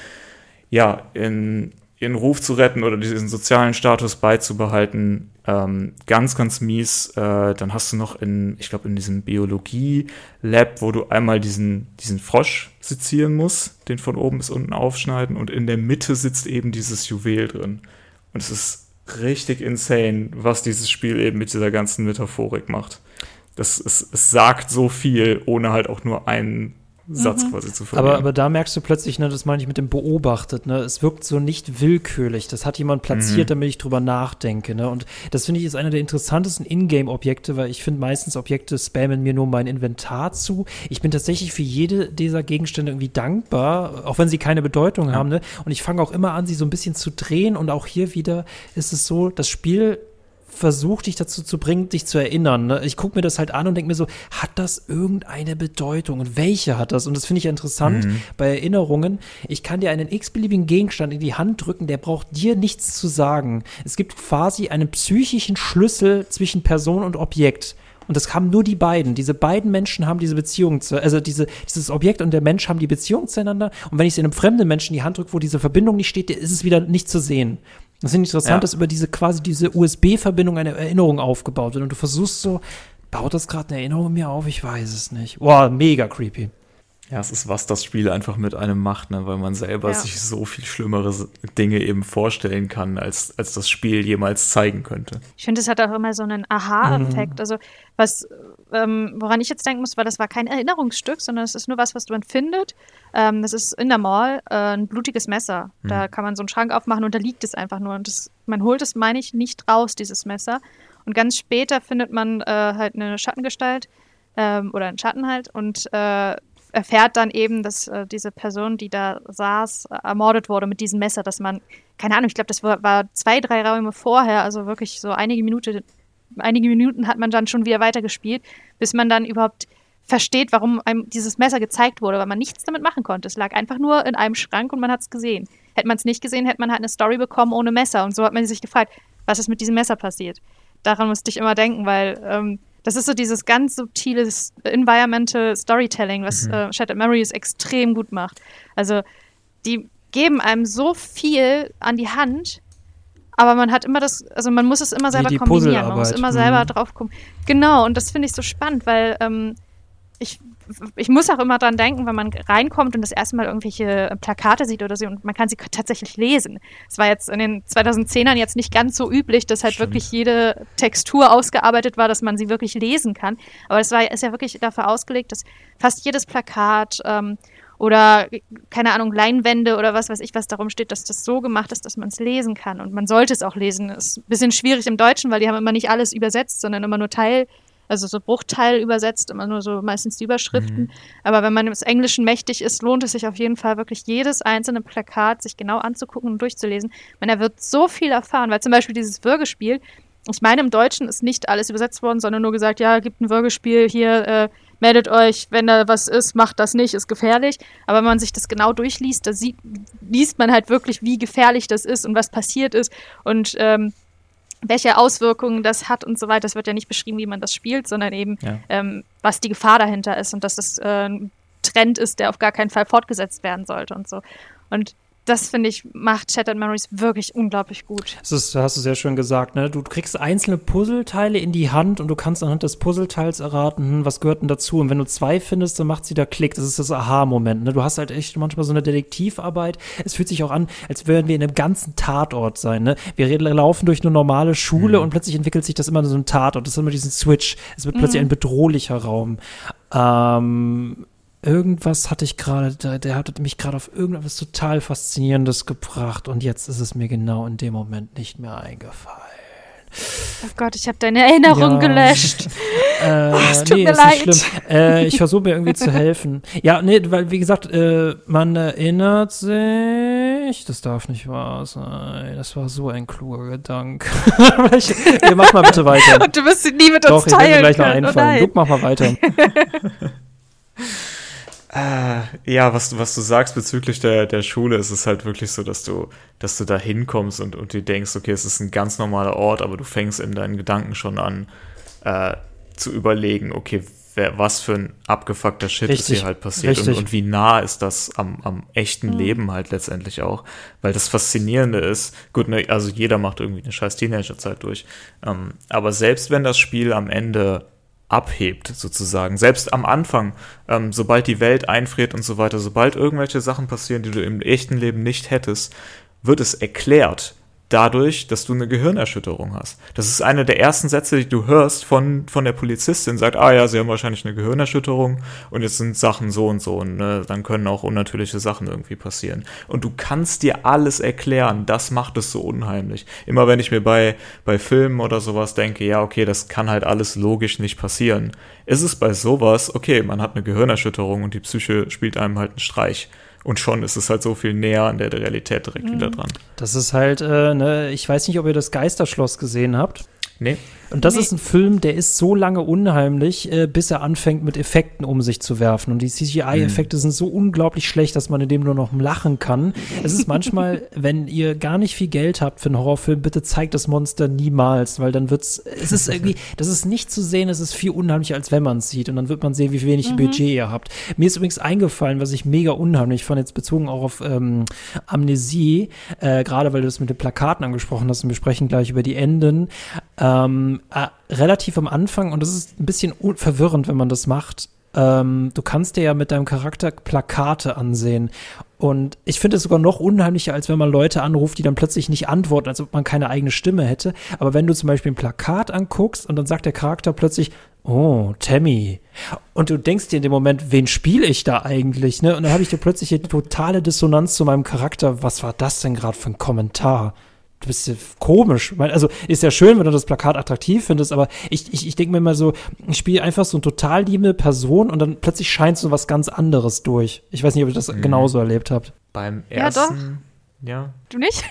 ihren Ruf zu retten oder diesen sozialen Status beizubehalten. Ganz mies. Dann hast du noch in diesem Biologie-Lab, wo du einmal diesen Frosch sezieren musst, den von oben bis unten aufschneiden und in der Mitte sitzt eben dieses Juwel drin. Und es ist richtig insane, was dieses Spiel eben mit dieser ganzen Metaphorik macht. Es sagt so viel, ohne halt auch nur einen Satz quasi zu verlieren.
Aber da merkst du plötzlich, ne, das meine ich mit dem beobachtet, ne, es wirkt so nicht willkürlich, das hat jemand platziert, damit ich drüber nachdenke, ne, und das finde ich ist einer der interessantesten Ingame-Objekte, weil ich finde meistens Objekte spammen mir nur mein Inventar zu. Ich bin tatsächlich für jede dieser Gegenstände irgendwie dankbar, auch wenn sie keine Bedeutung haben, ne, und ich fange auch immer an, sie so ein bisschen zu drehen und auch hier wieder ist es so, das Spiel versucht dich dazu zu bringen, dich zu erinnern. Ne? Ich gucke mir das halt an und denke mir so, hat das irgendeine Bedeutung? Und welche hat das? Und das finde ich ja interessant bei Erinnerungen. Ich kann dir einen x-beliebigen Gegenstand in die Hand drücken, der braucht dir nichts zu sagen. Es gibt quasi einen psychischen Schlüssel zwischen Person und Objekt. Und das haben nur die beiden. Diese beiden Menschen haben diese Beziehung, dieses Objekt und der Mensch haben die Beziehung zueinander. Und wenn ich es einem fremden Menschen in die Hand drücke, wo diese Verbindung nicht steht, ist es wieder nicht zu sehen. Das ist interessant, dass über diese USB-Verbindung eine Erinnerung aufgebaut wird. Und du versuchst so, baut das gerade eine Erinnerung in mir auf? Ich weiß es nicht. Boah, mega creepy.
Ja, es ist, was das Spiel einfach mit einem macht, ne? Weil man selber sich so viel schlimmere Dinge eben vorstellen kann, als das Spiel jemals zeigen könnte.
Ich finde, es hat auch immer so einen Aha-Effekt. Also woran ich jetzt denken muss, das war kein Erinnerungsstück, sondern es ist nur was man findet. Das ist in der Mall ein blutiges Messer. Da kann man so einen Schrank aufmachen und da liegt es einfach nur. Und man holt es, meine ich, nicht raus, dieses Messer. Und ganz später findet man halt eine Schattengestalt oder einen Schatten halt und erfährt dann eben, dass diese Person, die da saß, ermordet wurde mit diesem Messer, dass man, keine Ahnung, ich glaube, das war 2-3 Räume vorher, also wirklich so einige Minuten hat man dann schon wieder weitergespielt, bis man dann überhaupt versteht, warum einem dieses Messer gezeigt wurde, weil man nichts damit machen konnte. Es lag einfach nur in einem Schrank und man hat es gesehen. Hätte man es nicht gesehen, hätte man halt eine Story bekommen ohne Messer. Und so hat man sich gefragt, was ist mit diesem Messer passiert? Daran musste ich immer denken, weil Das ist so dieses ganz subtile Environmental Storytelling, was Shattered Memories extrem gut macht. Also die geben einem so viel an die Hand, aber man hat immer man muss es immer selber kombinieren, man muss immer selber drauf kommen. Genau, und das finde ich so spannend, weil ich muss auch immer dran denken, wenn man reinkommt und das erste Mal irgendwelche Plakate sieht oder so und man kann sie tatsächlich lesen. Es war jetzt in den 2010ern jetzt nicht ganz so üblich, dass halt wirklich jede Textur ausgearbeitet war, dass man sie wirklich lesen kann. Aber ist ja wirklich dafür ausgelegt, dass fast jedes Plakat oder, keine Ahnung, Leinwände oder was weiß ich, was darum steht, dass das so gemacht ist, dass man es lesen kann. Und man sollte es auch lesen. Das ist ein bisschen schwierig im Deutschen, weil die haben immer nicht alles übersetzt, sondern immer nur also so Bruchteil übersetzt, immer nur so meistens die Überschriften. Aber wenn man im Englischen mächtig ist, lohnt es sich auf jeden Fall wirklich jedes einzelne Plakat sich genau anzugucken und durchzulesen. Er wird so viel erfahren, weil zum Beispiel dieses Würgespiel, ich meine, im Deutschen ist nicht alles übersetzt worden, sondern nur gesagt, ja, gibt ein Würgespiel, hier, meldet euch, wenn da was ist, macht das nicht, ist gefährlich. Aber wenn man sich das genau durchliest, da liest man halt wirklich, wie gefährlich das ist und was passiert ist und welche Auswirkungen das hat und so weiter. Das wird ja nicht beschrieben, wie man das spielt, sondern eben, was die Gefahr dahinter ist und dass das ein Trend ist, der auf gar keinen Fall fortgesetzt werden sollte und so. Und das, finde ich, macht Shattered Memories wirklich unglaublich gut. Das
hast du sehr schön gesagt, ne? Du kriegst einzelne Puzzleteile in die Hand und du kannst anhand des Puzzleteils erraten, was gehört denn dazu. Und wenn du 2 findest, dann macht sie da Klick. Das ist das Aha-Moment, ne? Du hast halt echt manchmal so eine Detektivarbeit. Es fühlt sich auch an, als würden wir in einem ganzen Tatort sein, ne? Wir laufen durch eine normale Schule und plötzlich entwickelt sich das immer so ein Tatort. Das ist immer diesen Switch. Es wird plötzlich ein bedrohlicher Raum. Irgendwas hatte ich gerade, der hat mich gerade auf irgendetwas total Faszinierendes gebracht und jetzt ist es mir genau in dem Moment nicht mehr eingefallen.
Oh Gott, ich habe deine Erinnerung gelöscht. Es tut mir leid.
Nicht schlimm. Ich versuche mir irgendwie zu helfen. Ja, nee, weil wie gesagt, man erinnert sich, das darf nicht wahr sein. Das war so ein kluger Gedanke. Mach mal bitte weiter.
Und du wirst sie nie mit uns teilen.
Doch, ich werde mir gleich noch einfallen. Luke, mach mal weiter.
Ja, was du sagst bezüglich der Schule, ist es halt wirklich so, dass du da hinkommst und dir denkst, okay, es ist ein ganz normaler Ort, aber du fängst in deinen Gedanken schon an zu überlegen, okay, was für ein abgefuckter Shit ist hier halt passiert und wie nah ist das am echten Leben halt letztendlich auch, weil das Faszinierende ist, gut, ne, also jeder macht irgendwie eine scheiß Teenagerzeit durch, aber selbst wenn das Spiel am Ende abhebt, sozusagen. Selbst am Anfang, sobald die Welt einfriert und so weiter, sobald irgendwelche Sachen passieren, die du im echten Leben nicht hättest, wird es erklärt dadurch, dass du eine Gehirnerschütterung hast. Das ist einer der ersten Sätze, die du hörst von der Polizistin, sagt, ja, sie haben wahrscheinlich eine Gehirnerschütterung und jetzt sind Sachen so und so und dann können auch unnatürliche Sachen irgendwie passieren. Und du kannst dir alles erklären, das macht es so unheimlich. Immer wenn ich mir bei Filmen oder sowas denke, ja, okay, das kann halt alles logisch nicht passieren, ist es bei sowas, okay, man hat eine Gehirnerschütterung und die Psyche spielt einem halt einen Streich. Und schon ist es halt so viel näher an der Realität direkt wieder dran.
Das ist halt, ich weiß nicht, ob ihr das Geisterschloss gesehen habt.
Nee.
Und das ist ein Film, der ist so lange unheimlich, bis er anfängt, mit Effekten um sich zu werfen. Und die CGI-Effekte sind so unglaublich schlecht, dass man in dem nur noch lachen kann. Es ist manchmal, wenn ihr gar nicht viel Geld habt für einen Horrorfilm, bitte zeigt das Monster niemals, weil dann es ist irgendwie, das ist nicht zu sehen, es ist viel unheimlicher, als wenn man es sieht. Und dann wird man sehen, wie wenig Budget ihr habt. Mir ist übrigens eingefallen, was ich mega unheimlich fand, jetzt bezogen auch auf Amnesie, gerade weil du das mit den Plakaten angesprochen hast und wir sprechen gleich über die Enden, relativ am Anfang, und das ist ein bisschen verwirrend, wenn man das macht, du kannst dir ja mit deinem Charakter Plakate ansehen. Und ich finde es sogar noch unheimlicher, als wenn man Leute anruft, die dann plötzlich nicht antworten, als ob man keine eigene Stimme hätte. Aber wenn du zum Beispiel ein Plakat anguckst und dann sagt der Charakter plötzlich, oh, Tammy. Und du denkst dir in dem Moment, wen spiele ich da eigentlich? Ne? Und dann habe ich dir plötzlich eine totale Dissonanz zu meinem Charakter. Was war das denn gerade für ein Kommentar? Du bist ja komisch. Also ist ja schön, wenn du das Plakat attraktiv findest, aber ich denke mir immer so, ich spiele einfach so eine total liebe Person und dann plötzlich scheint so was ganz anderes durch. Ich weiß nicht, ob ihr das genauso erlebt habt.
Beim ersten... Ja.
Du nicht?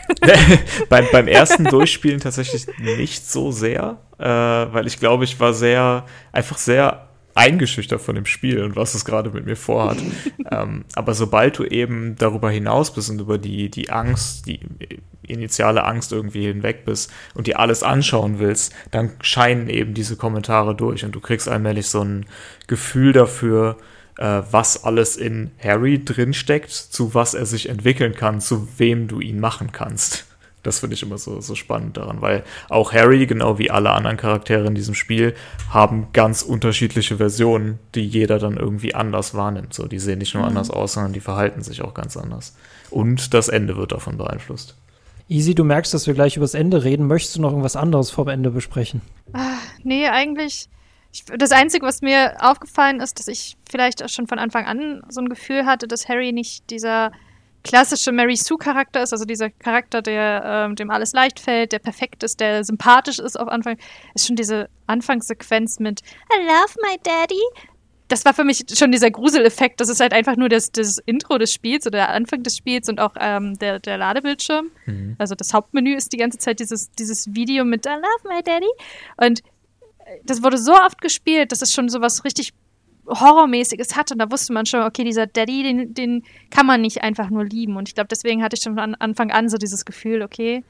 beim ersten Durchspielen tatsächlich nicht so sehr, weil ich glaube, ich war einfach sehr eingeschüchtert von dem Spiel und was es gerade mit mir vorhat. Aber sobald du eben darüber hinaus bist und über die Angst, die initiale Angst irgendwie hinweg bist und dir alles anschauen willst, dann scheinen eben diese Kommentare durch und du kriegst allmählich so ein Gefühl dafür, was alles in Harry drinsteckt, zu was er sich entwickeln kann, zu wem du ihn machen kannst. Das finde ich immer so spannend daran, weil auch Harry, genau wie alle anderen Charaktere in diesem Spiel, haben ganz unterschiedliche Versionen, die jeder dann irgendwie anders wahrnimmt. So, die sehen nicht nur anders aus, sondern die verhalten sich auch ganz anders. Und das Ende wird davon beeinflusst.
Easy, du merkst, dass wir gleich über das Ende reden. Möchtest du noch irgendwas anderes vor dem Ende besprechen?
Nee, eigentlich. Das Einzige, was mir aufgefallen ist, dass ich vielleicht auch schon von Anfang an so ein Gefühl hatte, dass Harry nicht dieser klassische Mary Sue-Charakter ist, also dieser Charakter, der dem alles leicht fällt, der perfekt ist, der sympathisch ist auf Anfang, ist schon diese Anfangssequenz mit I love my daddy. Das war für mich schon dieser Gruseleffekt. Das ist halt einfach nur das Intro des Spiels oder der Anfang des Spiels und auch der Ladebildschirm. Mhm. Also das Hauptmenü ist die ganze Zeit dieses Video mit I love my daddy. Und das wurde so oft gespielt, dass es schon so was richtig Horrormäßiges hat. Und da wusste man schon, okay, dieser Daddy, den kann man nicht einfach nur lieben. Und ich glaube, deswegen hatte ich schon von Anfang an so dieses Gefühl, okay,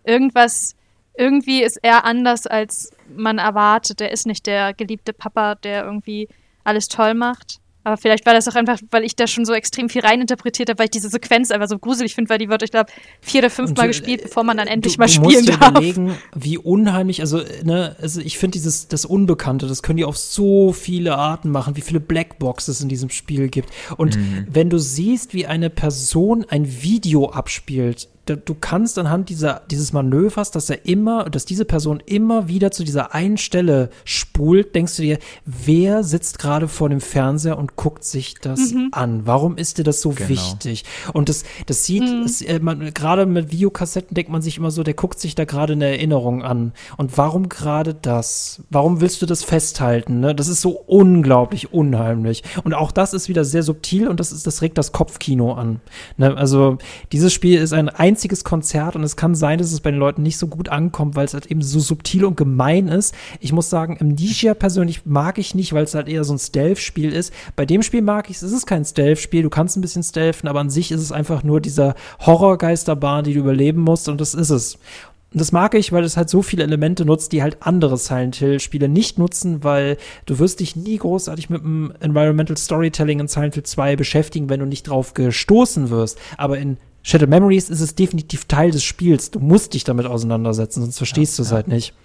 irgendwie ist er anders, als man erwartet. Er ist nicht der geliebte Papa, der irgendwie alles toll macht. Aber vielleicht war das auch einfach, weil ich da schon so extrem viel reininterpretiert habe, weil ich diese Sequenz einfach so gruselig finde, weil die wird, ich glaube, 4 oder 5 Mal gespielt, bevor man dann endlich mal spielen darf. Du musst dir
überlegen, wie unheimlich, also ich finde das Unbekannte, das können die auf so viele Arten machen, wie viele Blackboxes es in diesem Spiel gibt. Und wenn du siehst, wie eine Person ein Video abspielt, du kannst anhand dieses Manövers, dass diese Person immer wieder zu dieser einen Stelle spult, denkst du dir, wer sitzt gerade vor dem Fernseher und guckt sich das an? Warum ist dir das so wichtig? Und das sieht, gerade mit Videokassetten denkt man sich immer so, der guckt sich da gerade eine Erinnerung an. Und warum gerade das? Warum willst du das festhalten? Ne? Das ist so unglaublich unheimlich. Und auch das ist wieder sehr subtil und das regt das Kopfkino an. Ne? Also dieses Spiel ist ein einziges Konzert und es kann sein, dass es bei den Leuten nicht so gut ankommt, weil es halt eben so subtil und gemein ist. Ich muss sagen, Amnesia persönlich mag ich nicht, weil es halt eher so ein Stealth-Spiel ist. Bei dem Spiel mag ich es. Es ist kein Stealth-Spiel, du kannst ein bisschen stealthen, aber an sich ist es einfach nur dieser Horrorgeisterbahn, die du überleben musst und das ist es. Und das mag ich, weil es halt so viele Elemente nutzt, die halt andere Silent Hill-Spiele nicht nutzen, weil du wirst dich nie großartig mit dem Environmental Storytelling in Silent Hill 2 beschäftigen, wenn du nicht drauf gestoßen wirst. Aber in Shattered Memories ist es definitiv Teil des Spiels. Du musst dich damit auseinandersetzen, sonst verstehst du es halt nicht.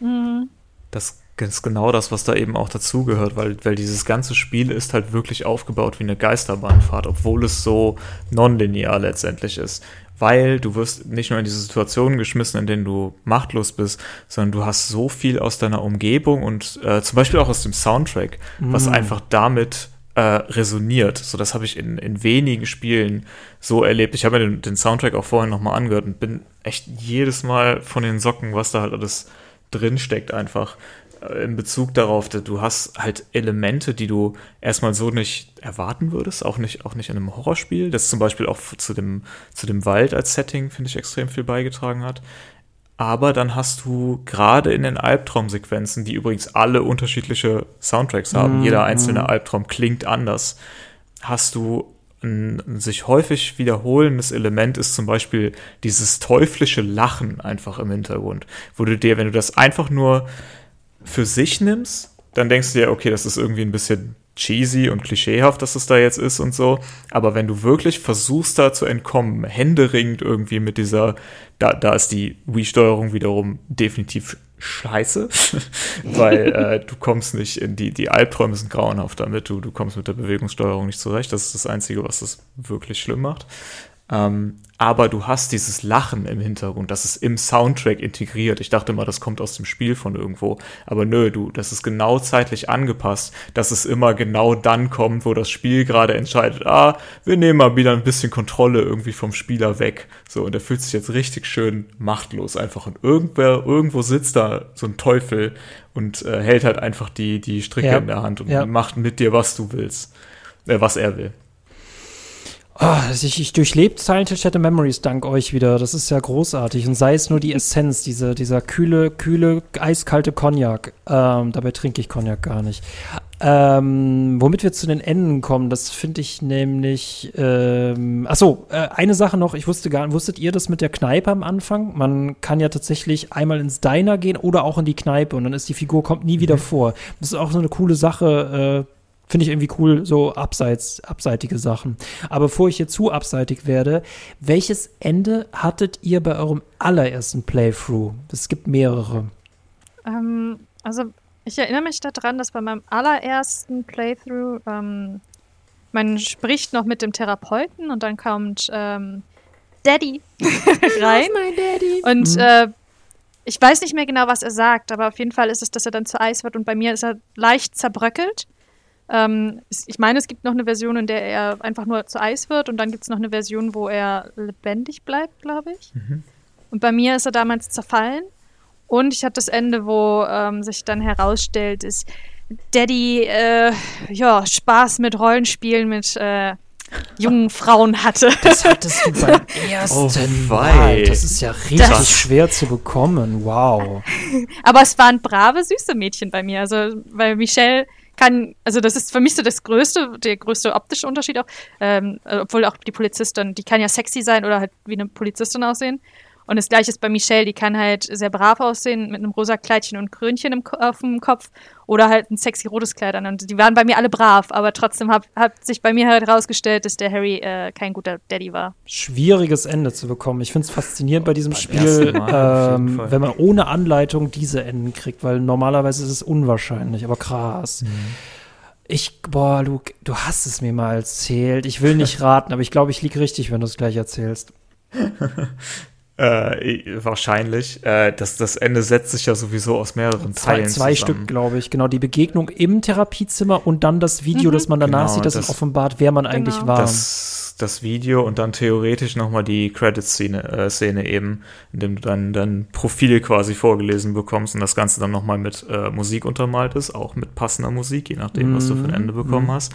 Das ist genau das, was da eben auch dazugehört, weil dieses ganze Spiel ist halt wirklich aufgebaut wie eine Geisterbahnfahrt, obwohl es so nonlinear letztendlich ist. Weil du wirst nicht nur in diese Situationen geschmissen, in denen du machtlos bist, sondern du hast so viel aus deiner Umgebung und zum Beispiel auch aus dem Soundtrack, was einfach damit resoniert. So, das habe ich in wenigen Spielen so erlebt. Ich habe mir den Soundtrack auch vorhin nochmal angehört und bin echt jedes Mal von den Socken, was da halt alles drinsteckt, einfach in Bezug darauf, dass du hast halt Elemente, die du erstmal so nicht erwarten würdest, auch nicht in einem Horrorspiel, das zum Beispiel auch zu dem Wald als Setting, finde ich, extrem viel beigetragen hat. Aber dann hast du gerade in den Albtraumsequenzen, die übrigens alle unterschiedliche Soundtracks haben, jeder einzelne Albtraum klingt anders, hast du ein sich häufig wiederholendes Element ist zum Beispiel dieses teuflische Lachen einfach im Hintergrund, wo du dir, wenn du das einfach nur für sich nimmst, dann denkst du dir, okay, das ist irgendwie ein bisschen cheesy und klischeehaft, dass es da jetzt ist und so, aber wenn du wirklich versuchst, da zu entkommen, händeringend irgendwie mit dieser, da ist die Wii-Steuerung wiederum definitiv scheiße, weil du kommst nicht in die Albträume sind grauenhaft damit, du kommst mit der Bewegungssteuerung nicht zurecht, das ist das Einzige, was das wirklich schlimm macht. Aber du hast dieses Lachen im Hintergrund, das ist im Soundtrack integriert. Ich dachte immer, das kommt aus dem Spiel von irgendwo. Aber nö, das ist genau zeitlich angepasst, dass es immer genau dann kommt, wo das Spiel gerade entscheidet, wir nehmen mal wieder ein bisschen Kontrolle irgendwie vom Spieler weg. So, und er fühlt sich jetzt richtig schön machtlos einfach. Und irgendwo sitzt da so ein Teufel und hält halt einfach die Stricke in der Hand und macht mit dir, was du willst. Was er will.
Ich durchlebt Silent Hill Shattered Memories dank euch wieder. Das ist ja großartig. Und sei es nur die Essenz, dieser kühle, eiskalte Cognac. Dabei trinke ich Cognac gar nicht. Womit wir zu den Enden kommen, das finde ich nämlich eine Sache noch, wusstet ihr das mit der Kneipe am Anfang? Man kann ja tatsächlich einmal ins Diner gehen oder auch in die Kneipe und dann ist die Figur, kommt nie wieder vor. Das ist auch so eine coole Sache, finde ich irgendwie cool, so abseitige Sachen. Aber bevor ich hier zu abseitig werde, welches Ende hattet ihr bei eurem allerersten Playthrough? Es gibt mehrere.
Also ich erinnere mich daran, dass bei meinem allerersten Playthrough man spricht noch mit dem Therapeuten und dann kommt Daddy rein. My Daddy. Und ich weiß nicht mehr genau, was er sagt, aber auf jeden Fall ist es, dass er dann zu Eis wird und bei mir ist er leicht zerbröckelt. Ich meine, es gibt noch eine Version, in der er einfach nur zu Eis wird und dann gibt es noch eine Version, wo er lebendig bleibt, glaube ich. Mhm. Und bei mir ist er damals zerfallen und ich hatte das Ende, wo sich dann herausstellt, ist Daddy Spaß mit Rollenspielen mit jungen Frauen hatte.
Das hattest du beim ersten Mal. Das ist ja richtig schwer zu bekommen. Wow.
Aber es waren brave, süße Mädchen bei mir. Also, weil Michelle das ist für mich so der größte optische Unterschied auch, obwohl auch die Polizistin, die kann ja sexy sein oder halt wie eine Polizistin aussehen. Und das Gleiche ist bei Michelle, die kann halt sehr brav aussehen, mit einem rosa Kleidchen und Krönchen auf dem Kopf oder halt ein sexy rotes Kleid an. Und die waren bei mir alle brav, aber trotzdem hat sich bei mir halt herausgestellt, dass der Harry kein guter Daddy war.
Schwieriges Ende zu bekommen. Ich finde es faszinierend bei diesem Spiel, wenn man ohne Anleitung diese Enden kriegt, weil normalerweise ist es unwahrscheinlich, aber krass. Luke, du hast es mir mal erzählt. Ich will nicht raten, aber ich glaube, ich liege richtig, wenn du es gleich erzählst.
Wahrscheinlich. Das Ende setzt sich ja sowieso aus mehreren Teilen
zwei Stück, glaube ich. Genau, die Begegnung im Therapiezimmer und dann das Video, das man danach sieht, das offenbart, wer man eigentlich war.
Das Video und dann theoretisch nochmal die Credits-Szene eben, in dem du dann Profil quasi vorgelesen bekommst und das Ganze dann nochmal mit Musik untermalt ist, auch mit passender Musik, je nachdem, was du für ein Ende bekommen hast.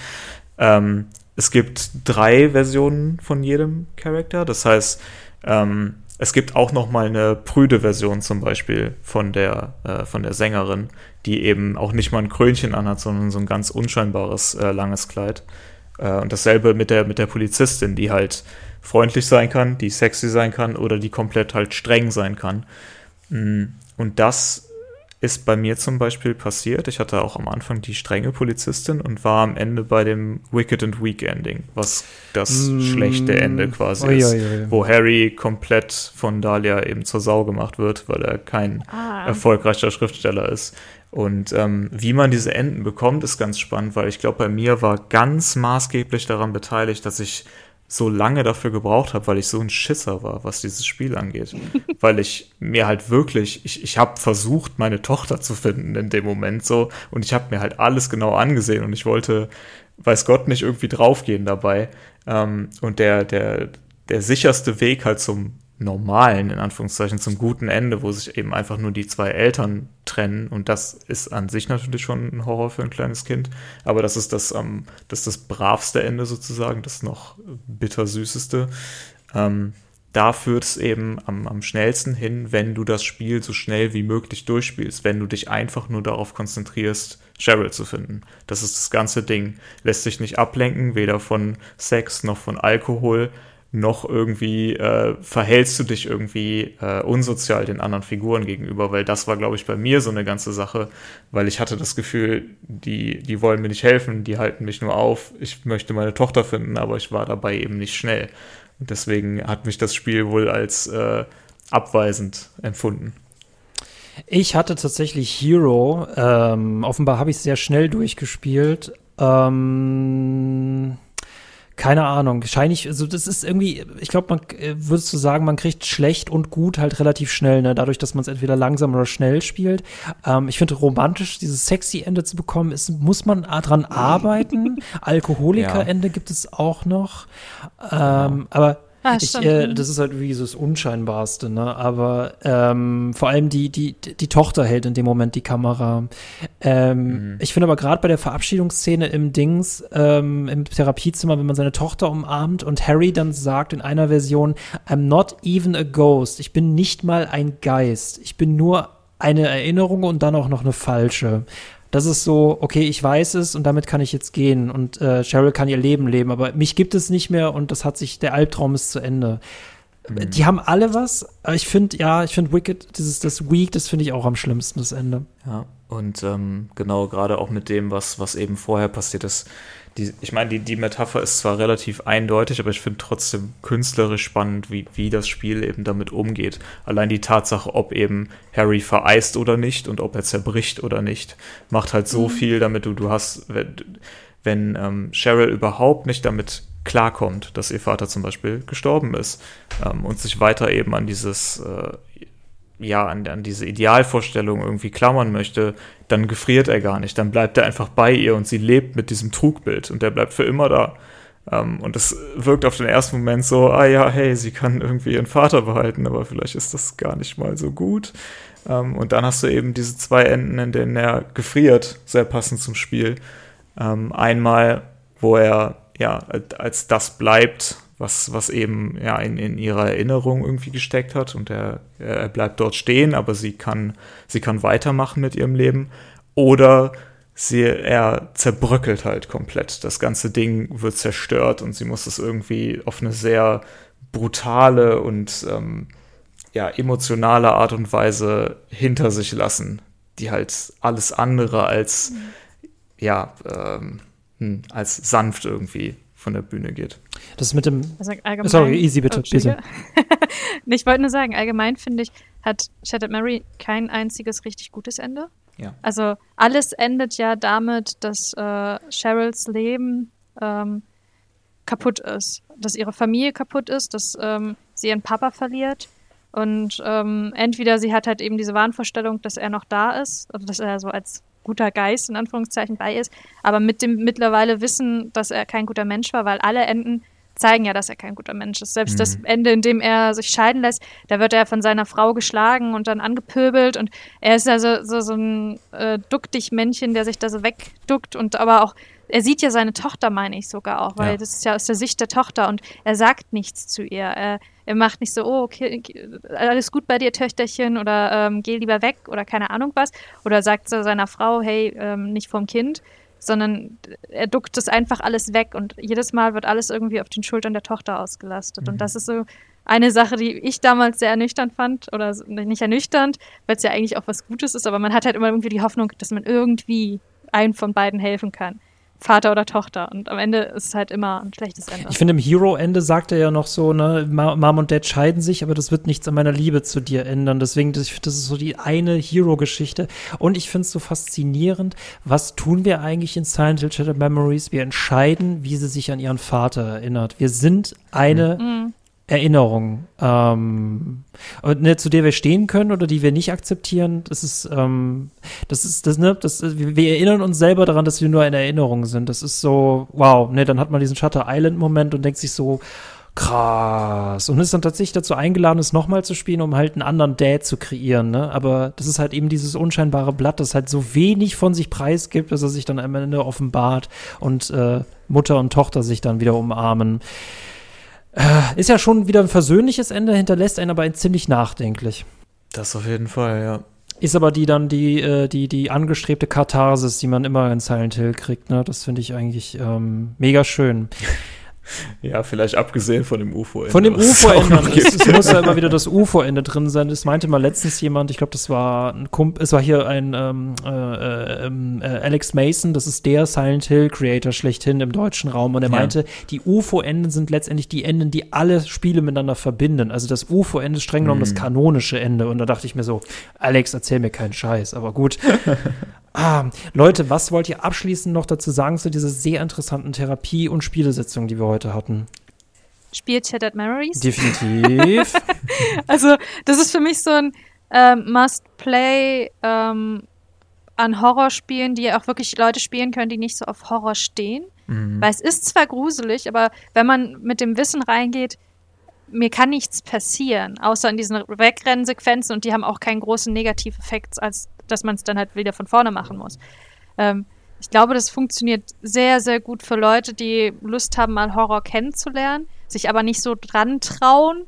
Es gibt 3 Versionen von jedem Charakter, das heißt, es gibt auch noch mal eine prüde Version zum Beispiel von der Sängerin, die eben auch nicht mal ein Krönchen anhat, sondern so ein ganz unscheinbares langes Kleid. Und dasselbe mit der Polizistin, die halt freundlich sein kann, die sexy sein kann oder die komplett halt streng sein kann. Und das ist bei mir zum Beispiel passiert. Ich hatte auch am Anfang die strenge Polizistin und war am Ende bei dem Wicked and Weak Ending, was das schlechte Ende quasi ist, wo Harry komplett von Dahlia eben zur Sau gemacht wird, weil er kein erfolgreicher Schriftsteller ist. Und wie man diese Enden bekommt, ist ganz spannend, weil ich glaube, bei mir war ganz maßgeblich daran beteiligt, dass ich so lange dafür gebraucht habe, weil ich so ein Schisser war, was dieses Spiel angeht. Weil ich mir halt wirklich, ich habe versucht, meine Tochter zu finden in dem Moment so und ich habe mir halt alles genau angesehen und ich wollte, weiß Gott, nicht irgendwie draufgehen dabei. Und der sicherste Weg halt zum normalen, in Anführungszeichen, zum guten Ende, wo sich eben einfach nur die 2 Eltern trennen und das ist an sich natürlich schon ein Horror für ein kleines Kind, aber das ist das bravste Ende sozusagen, das noch bittersüßeste. Da führt es eben am schnellsten hin, wenn du das Spiel so schnell wie möglich durchspielst, wenn du dich einfach nur darauf konzentrierst, Cheryl zu finden. Das ist das ganze Ding. Lässt sich nicht ablenken, weder von Sex noch von Alkohol, noch irgendwie verhältst du dich irgendwie unsozial den anderen Figuren gegenüber, weil das war, glaube ich, bei mir so eine ganze Sache, weil ich hatte das Gefühl, die wollen mir nicht helfen, die halten mich nur auf, ich möchte meine Tochter finden, aber ich war dabei eben nicht schnell. Und deswegen hat mich das Spiel wohl als abweisend empfunden.
Ich hatte tatsächlich Hero, offenbar habe ich es sehr schnell durchgespielt, keine Ahnung, wahrscheinlich, also das ist irgendwie, ich glaube, würdest du sagen, man kriegt schlecht und gut halt relativ schnell, ne, dadurch, dass man es entweder langsam oder schnell spielt. Ich finde, romantisch dieses sexy Ende zu bekommen, muss man dran arbeiten. Alkoholiker-Ende gibt es auch noch. Aber Das ist halt wie so das Unscheinbarste, ne? Aber vor allem die Tochter hält in dem Moment die Kamera. Ich finde aber gerade bei der Verabschiedungsszene im im Therapiezimmer, wenn man seine Tochter umarmt und Harry dann sagt in einer Version, I'm not even a ghost. Ich bin nicht mal ein Geist. Ich bin nur eine Erinnerung und dann auch noch eine falsche. Das ist so, okay, ich weiß es und damit kann ich jetzt gehen und Cheryl kann ihr Leben leben, aber mich gibt es nicht mehr und der Albtraum ist zu Ende. Die haben alle was, aber ich finde Wicked, das Weak, das finde ich auch am schlimmsten, das Ende.
Ja, und genau, gerade auch mit dem, was eben vorher passiert ist. Ich meine, die Metapher ist zwar relativ eindeutig, aber ich finde trotzdem künstlerisch spannend, wie das Spiel eben damit umgeht. Allein die Tatsache, ob eben Harry vereist oder nicht und ob er zerbricht oder nicht, macht halt so viel, damit du hast, wenn Cheryl überhaupt nicht damit klarkommt, dass ihr Vater zum Beispiel gestorben ist und sich weiter eben an an diese Idealvorstellung irgendwie klammern möchte, dann gefriert er gar nicht. Dann bleibt er einfach bei ihr und sie lebt mit diesem Trugbild und der bleibt für immer da. Und es wirkt auf den ersten Moment so, hey, sie kann irgendwie ihren Vater behalten, aber vielleicht ist das gar nicht mal so gut. Und dann hast du eben diese zwei Enden, in denen er gefriert, sehr passend zum Spiel. Einmal, wo er als das bleibt, was eben in ihrer Erinnerung irgendwie gesteckt hat und er bleibt dort stehen, aber sie kann weitermachen mit ihrem Leben, oder er zerbröckelt halt komplett. Das ganze Ding wird zerstört und sie muss es irgendwie auf eine sehr brutale und emotionale Art und Weise hinter sich lassen, die halt alles andere als als sanft irgendwie von der Bühne geht.
Das mit dem...
allgemein,
sorry, easy bitte.
Ich wollte nur sagen, allgemein finde ich, hat Shattered Memory kein einziges richtig gutes Ende.
Ja.
Also alles endet ja damit, dass Cheryls Leben kaputt ist. Dass ihre Familie kaputt ist, dass sie ihren Papa verliert. Und entweder sie hat halt eben diese Wahnvorstellung, dass er noch da ist, oder dass er so als guter Geist in Anführungszeichen bei ist, aber mit dem mittlerweile Wissen, dass er kein guter Mensch war, weil alle Enden zeigen ja, dass er kein guter Mensch ist. Selbst das Ende, in dem er sich scheiden lässt, da wird er von seiner Frau geschlagen und dann angepöbelt und er ist ja so ein Duck-dich-Männchen, der sich da so wegduckt und aber auch, er sieht ja seine Tochter, meine ich sogar auch, weil das ist ja aus der Sicht der Tochter und er sagt nichts zu ihr. Er macht nicht so, okay, alles gut bei dir, Töchterchen, oder geh lieber weg oder keine Ahnung was. Oder sagt zu seiner Frau, hey, nicht vom Kind, sondern er duckt das einfach alles weg und jedes Mal wird alles irgendwie auf den Schultern der Tochter ausgelastet. Und das ist so eine Sache, die ich damals sehr ernüchternd fand, oder nicht ernüchternd, weil es ja eigentlich auch was Gutes ist, aber man hat halt immer irgendwie die Hoffnung, dass man irgendwie einem von beiden helfen kann. Vater oder Tochter. Und am Ende ist es halt immer ein schlechtes Ende.
Ich finde, im Hero-Ende sagt er ja noch so, ne, Mom und Dad scheiden sich, aber das wird nichts an meiner Liebe zu dir ändern. Deswegen, das ist so die eine Hero-Geschichte. Und ich finde es so faszinierend, was tun wir eigentlich in Silent Hill Shattered Memories? Wir entscheiden, wie sie sich an ihren Vater erinnert. Wir sind eine Erinnerung, zu der wir stehen können oder die wir nicht akzeptieren. Wir erinnern uns selber daran, dass wir nur eine Erinnerung sind. Das ist so, wow, ne, dann hat man diesen Shutter Island-Moment und denkt sich so, krass. Und ist dann tatsächlich dazu eingeladen, es nochmal zu spielen, um halt einen anderen Dad zu kreieren, ne? Aber das ist halt eben dieses unscheinbare Blatt, das halt so wenig von sich preisgibt, dass er sich dann am Ende offenbart und Mutter und Tochter sich dann wieder umarmen. Ist ja schon wieder ein versöhnliches Ende, hinterlässt einen aber ziemlich nachdenklich.
Das auf jeden Fall, ja.
Ist aber die angestrebte Katharsis, die man immer in Silent Hill kriegt, ne? Das finde ich eigentlich mega schön.
Ja, vielleicht abgesehen von dem UFO-Ende.
Von dem UFO-Ende. Es muss ja immer wieder das UFO-Ende drin sein. Das meinte mal letztens jemand, ich glaube, das war es war hier ein Alex Mason, das ist der Silent Hill-Creator schlechthin im deutschen Raum. Und er meinte, die UFO-Enden sind letztendlich die Enden, die alle Spiele miteinander verbinden. Also das UFO-Ende ist streng genommen das kanonische Ende. Und da dachte ich mir so, Alex, erzähl mir keinen Scheiß, aber gut. Leute, was wollt ihr abschließend noch dazu sagen zu dieser sehr interessanten Therapie- und Spielesitzung, die wir heute hatten?
Spielt Shattered Memories?
Definitiv.
Also, das ist für mich so ein Must-Play an Horrorspielen, die auch wirklich Leute spielen können, die nicht so auf Horror stehen. Weil es ist zwar gruselig, aber wenn man mit dem Wissen reingeht, mir kann nichts passieren, außer in diesen Wegrennsequenzen, und die haben auch keinen großen Negativeffekt, als dass man es dann halt wieder von vorne machen muss. Ich glaube, das funktioniert sehr, sehr gut für Leute, die Lust haben, mal Horror kennenzulernen, sich aber nicht so dran trauen,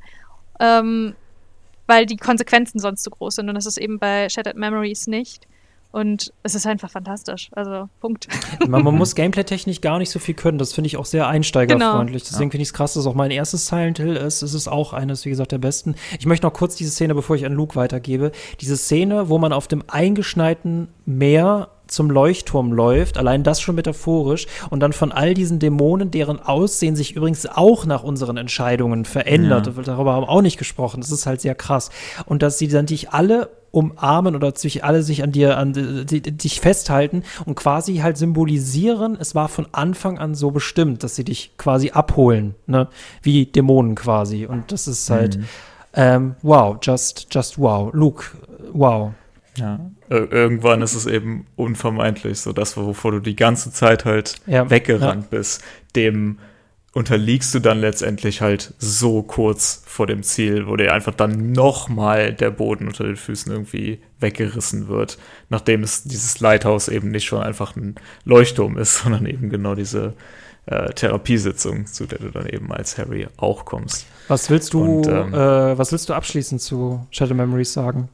weil die Konsequenzen sonst zu groß sind, und das ist eben bei Shattered Memories nicht. Und es ist einfach fantastisch. Also, Punkt.
Man muss gameplay-technisch gar nicht so viel können. Das finde ich auch sehr einsteigerfreundlich.
Genau.
Deswegen finde ich es krass, dass es auch mein erstes Silent Hill ist. Es ist auch eines, wie gesagt, der besten. Ich möchte noch kurz diese Szene, bevor ich an Luke weitergebe. Diese Szene, wo man auf dem eingeschneiten Meer zum Leuchtturm läuft, allein das schon metaphorisch, und dann von all diesen Dämonen, deren Aussehen sich übrigens auch nach unseren Entscheidungen verändert. Ja. Darüber haben wir auch nicht gesprochen. Das ist halt sehr krass. Und dass sie dann dich alle umarmen oder alle sich an dich festhalten und quasi halt symbolisieren, es war von Anfang an so bestimmt, dass sie dich quasi abholen, ne? Wie Dämonen quasi. Und das ist halt wow, just wow. Luke, wow.
Ja, irgendwann ist es eben unvermeidlich, so das, wovor du die ganze Zeit halt weggerannt bist, dem unterliegst du dann letztendlich halt so kurz vor dem Ziel, wo dir einfach dann nochmal der Boden unter den Füßen irgendwie weggerissen wird, nachdem es dieses Lighthouse eben nicht schon einfach ein Leuchtturm ist, sondern eben genau diese Therapiesitzung, zu der du dann eben als Harry auch kommst.
Was willst du abschließend zu Shattered Memories sagen?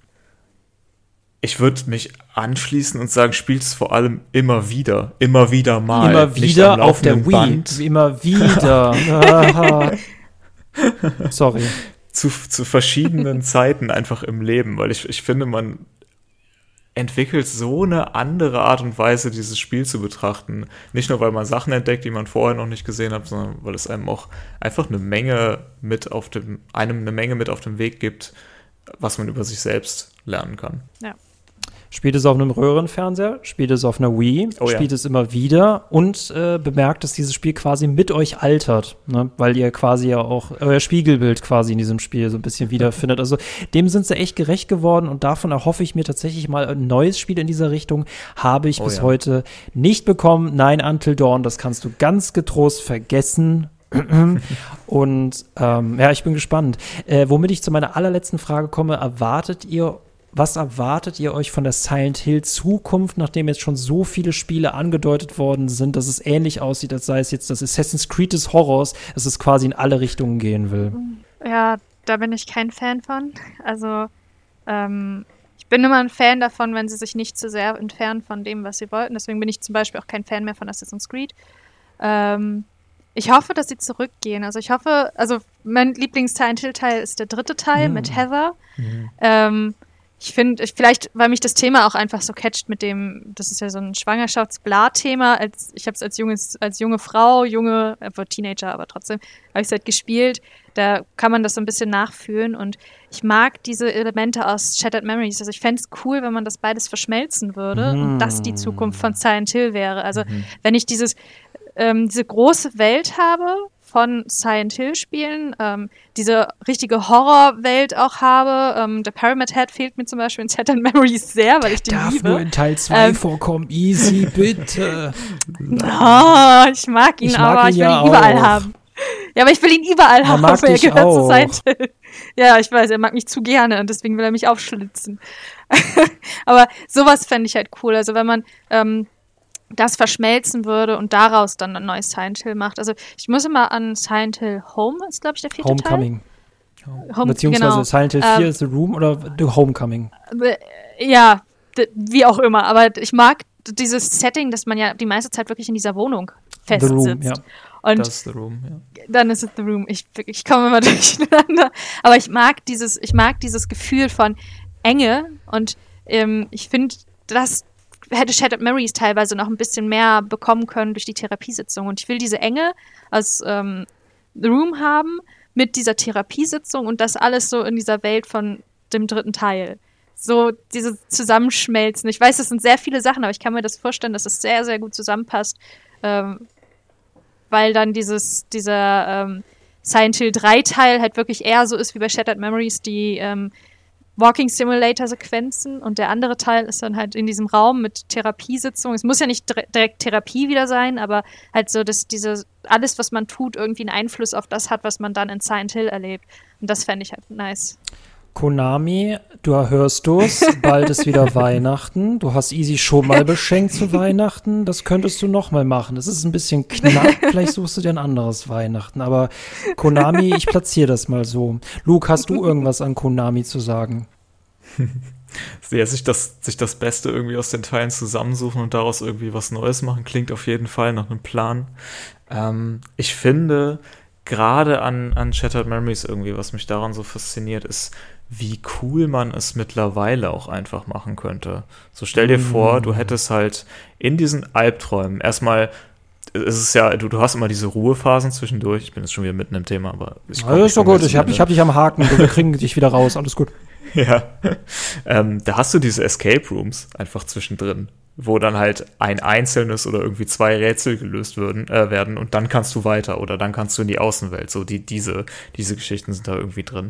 Ich würde mich anschließen und sagen, spielt es vor allem immer wieder mal.
Immer wieder auf der Wii. Band. Immer wieder. Sorry.
Zu verschiedenen Zeiten einfach im Leben, weil ich finde, man entwickelt so eine andere Art und Weise, dieses Spiel zu betrachten. Nicht nur, weil man Sachen entdeckt, die man vorher noch nicht gesehen hat, sondern weil es einem auch einfach eine Menge mit auf dem Weg gibt, was man über sich selbst lernen kann.
Ja.
Spielt es auf einem Röhrenfernseher, spielt es auf einer Wii, spielt es immer wieder und bemerkt, dass dieses Spiel quasi mit euch altert, ne? Weil ihr quasi ja auch euer Spiegelbild quasi in diesem Spiel so ein bisschen wiederfindet. Also dem sind sie echt gerecht geworden, und davon erhoffe ich mir tatsächlich mal ein neues Spiel in dieser Richtung. Habe ich bis heute nicht bekommen. Nein, Until Dawn, das kannst du ganz getrost vergessen. Und ich bin gespannt. Womit ich zu meiner allerletzten Frage komme, was erwartet ihr euch von der Silent Hill Zukunft, nachdem jetzt schon so viele Spiele angedeutet worden sind, dass es ähnlich aussieht, als sei es jetzt das Assassin's Creed des Horrors, dass es quasi in alle Richtungen gehen will?
Ja, da bin ich kein Fan von. Also, ich bin immer ein Fan davon, wenn sie sich nicht zu sehr entfernen von dem, was sie wollten. Deswegen bin ich zum Beispiel auch kein Fan mehr von Assassin's Creed. Ich hoffe, dass sie zurückgehen. Also mein Lieblings-Silent Hill-Teil ist der 3. Teil mit Heather. Ich finde, vielleicht, weil mich das Thema auch einfach so catcht mit dem, das ist ja so ein Schwangerschafts-Bla-Thema, ich habe es als junge Frau, Teenager, aber trotzdem, habe ich es halt gespielt, da kann man das so ein bisschen nachfühlen, und ich mag diese Elemente aus Shattered Memories. Also ich fände es cool, wenn man das beides verschmelzen würde und das die Zukunft von Silent Hill wäre. Also wenn ich diese große Welt habe von Silent Hill-Spielen, diese richtige Horrorwelt auch habe. Der Pyramid Head fehlt mir zum Beispiel in Shattered Memories sehr, weil ich den liebe.
Darf nur in Teil 2 vorkommen. Easy, bitte.
Ich mag ihn, aber ich will ihn überall haben. Ja, aber ich will ihn überall haben, weil er gehört zu Silent Hill. Ja, ich weiß, er mag mich zu gerne und deswegen will er mich aufschlitzen. Aber sowas fände ich halt cool. Also wenn man das verschmelzen würde und daraus dann ein neues Silent Hill macht. Also ich muss immer an Silent Hill Home, ist glaube ich der 4.
Homecoming.
Teil.
Beziehungsweise genau. Silent Hill 4 ist The Room oder The Homecoming.
Ja, wie auch immer. Aber ich mag dieses Setting, dass man ja die meiste Zeit wirklich in dieser Wohnung festsitzt.
The Room, ja.
Und das ist The Room, ja.
Dann ist es The Room. Ich komme immer durcheinander. Aber ich mag dieses Gefühl von Enge, und ich finde, das hätte Shattered Memories teilweise noch ein bisschen mehr bekommen können durch die Therapiesitzung. Und ich will diese Enge aus The Room haben mit dieser Therapiesitzung und das alles so in dieser Welt von dem 3. Teil. So dieses Zusammenschmelzen. Ich weiß, das sind sehr viele Sachen, aber ich kann mir das vorstellen, dass es sehr, sehr gut zusammenpasst, weil dann dieser Silent Hill 3 Teil halt wirklich eher so ist wie bei Shattered Memories, die Walking Simulator Sequenzen und der andere Teil ist dann halt in diesem Raum mit Therapiesitzungen. Es muss ja nicht direkt Therapie wieder sein, aber halt so, dass alles, was man tut, irgendwie einen Einfluss auf das hat, was man dann in Silent Hill erlebt. Und das fände ich halt nice.
Konami, du hörst du's, bald ist wieder Weihnachten. Du hast Easy schon mal beschenkt zu Weihnachten. Das könntest du noch mal machen. Das ist ein bisschen knapp. Vielleicht suchst du dir ein anderes Weihnachten. Aber Konami, ich platziere das mal so. Luke, hast du irgendwas an Konami zu sagen?
Ja, sich das Beste irgendwie aus den Teilen zusammensuchen und daraus irgendwie was Neues machen, klingt auf jeden Fall nach einem Plan. Ich finde, gerade an Shattered Memories irgendwie, was mich daran so fasziniert, ist, wie cool man es mittlerweile auch einfach machen könnte. So stell dir vor, du hättest halt in diesen Albträumen erstmal, es ist ja, du hast immer diese Ruhephasen zwischendurch. Ich bin jetzt schon wieder mitten im Thema, aber
alles ist doch gut, ich hab dich am Haken, wir kriegen dich wieder raus, alles gut.
Ja, da hast du diese Escape Rooms einfach zwischendrin, wo dann halt ein einzelnes oder irgendwie 2 Rätsel gelöst werden und dann kannst du weiter oder dann kannst du in die Außenwelt. So diese Geschichten sind da irgendwie drin.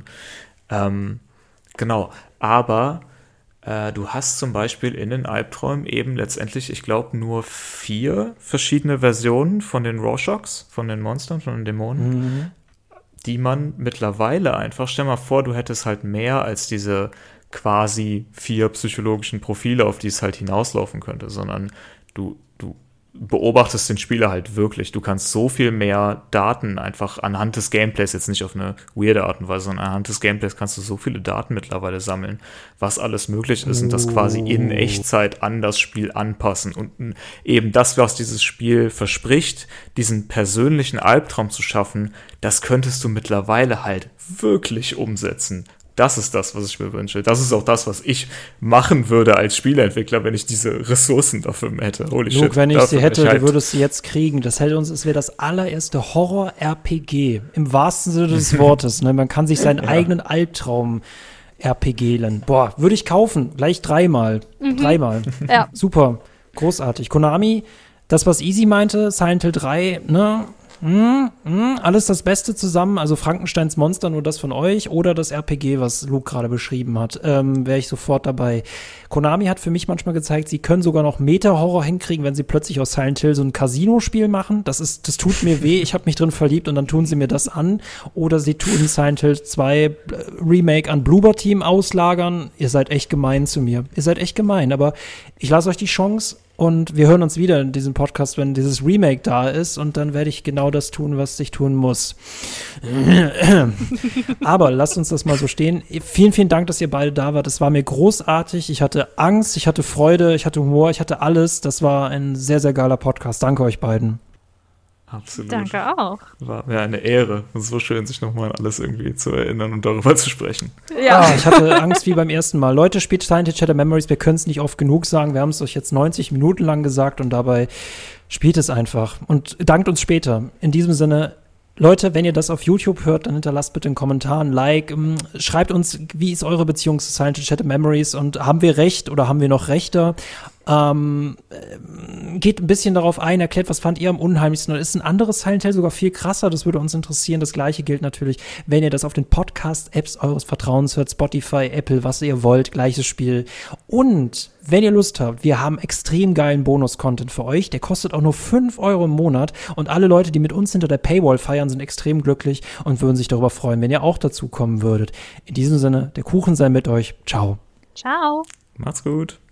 Genau, aber du hast zum Beispiel in den Albträumen eben letztendlich, ich glaube, nur 4 verschiedene Versionen von den Rorshoks, von den Monstern, von den Dämonen, die man mittlerweile einfach, stell mal vor, du hättest halt mehr als diese quasi 4 psychologischen Profile, auf die es halt hinauslaufen könnte, sondern du beobachtest den Spieler halt wirklich. Du kannst so viel mehr Daten einfach anhand des Gameplays, jetzt nicht auf eine weirde Art und Weise, sondern anhand des Gameplays kannst du so viele Daten mittlerweile sammeln, was alles möglich ist und das quasi in Echtzeit an das Spiel anpassen und eben das, was dieses Spiel verspricht, diesen persönlichen Albtraum zu schaffen, das könntest du mittlerweile halt wirklich umsetzen. Das ist das, was ich mir wünsche. Das ist auch das, was ich machen würde als Spieleentwickler, wenn ich diese Ressourcen dafür hätte. Holy
Luke,
shit.
wenn ich sie hätte, du würdest sie jetzt kriegen. Es wäre das allererste Horror-RPG. Im wahrsten Sinne des Wortes. Ne? Man kann sich seinen eigenen Albtraum RPGlen. Boah, würde ich kaufen. Gleich 3-mal. 3-mal.
Ja.
Super. Großartig. Konami, das, was Easy meinte, Silent Hill 3, ne? Alles das Beste zusammen, also Frankensteins Monster, nur das von euch, oder das RPG, was Luke gerade beschrieben hat, wäre ich sofort dabei. Konami hat für mich manchmal gezeigt, sie können sogar noch Meta-Horror hinkriegen, wenn sie plötzlich aus Silent Hill so ein Casino-Spiel machen. Das tut mir weh, ich habe mich drin verliebt und dann tun sie mir das an. Oder sie tun Silent Hill 2 Remake an Bloober Team auslagern. Ihr seid echt gemein zu mir. Ihr seid echt gemein, aber ich lasse euch die Chance. Und wir hören uns wieder in diesem Podcast, wenn dieses Remake da ist. Und dann werde ich genau das tun, was ich tun muss. Aber lasst uns das mal so stehen. Vielen, vielen Dank, dass ihr beide da wart. Es war mir großartig. Ich hatte Angst, ich hatte Freude, ich hatte Humor, ich hatte alles. Das war ein sehr, sehr geiler Podcast. Danke euch beiden.
Absolut.
Danke auch.
War mir eine Ehre. Es ist so schön, sich nochmal an alles irgendwie zu erinnern und darüber zu sprechen.
Ja.
Ich hatte Angst wie beim ersten Mal. Leute, spielt Silent Hill Shattered Memories. Wir können es nicht oft genug sagen. Wir haben es euch jetzt 90 Minuten lang gesagt und dabei spielt es einfach. Und dankt uns später. In diesem Sinne, Leute, wenn ihr das auf YouTube hört, dann hinterlasst bitte einen Kommentar, ein Like. Schreibt uns, wie ist eure Beziehung zu Silent Hill Shattered Memories und haben wir recht oder haben wir noch Rechte? Geht ein bisschen darauf ein, erklärt, was fand ihr am unheimlichsten. Oder ist ein anderes Silent Hill sogar viel krasser? Das würde uns interessieren. Das Gleiche gilt natürlich, wenn ihr das auf den Podcast-Apps eures Vertrauens hört, Spotify, Apple, was ihr wollt, gleiches Spiel. Und wenn ihr Lust habt, wir haben extrem geilen Bonus-Content für euch. Der kostet auch nur 5 € im Monat. Und alle Leute, die mit uns hinter der Paywall feiern, sind extrem glücklich und würden sich darüber freuen, wenn ihr auch dazu kommen würdet. In diesem Sinne, der Kuchen sei mit euch. Ciao.
Ciao.
Macht's gut.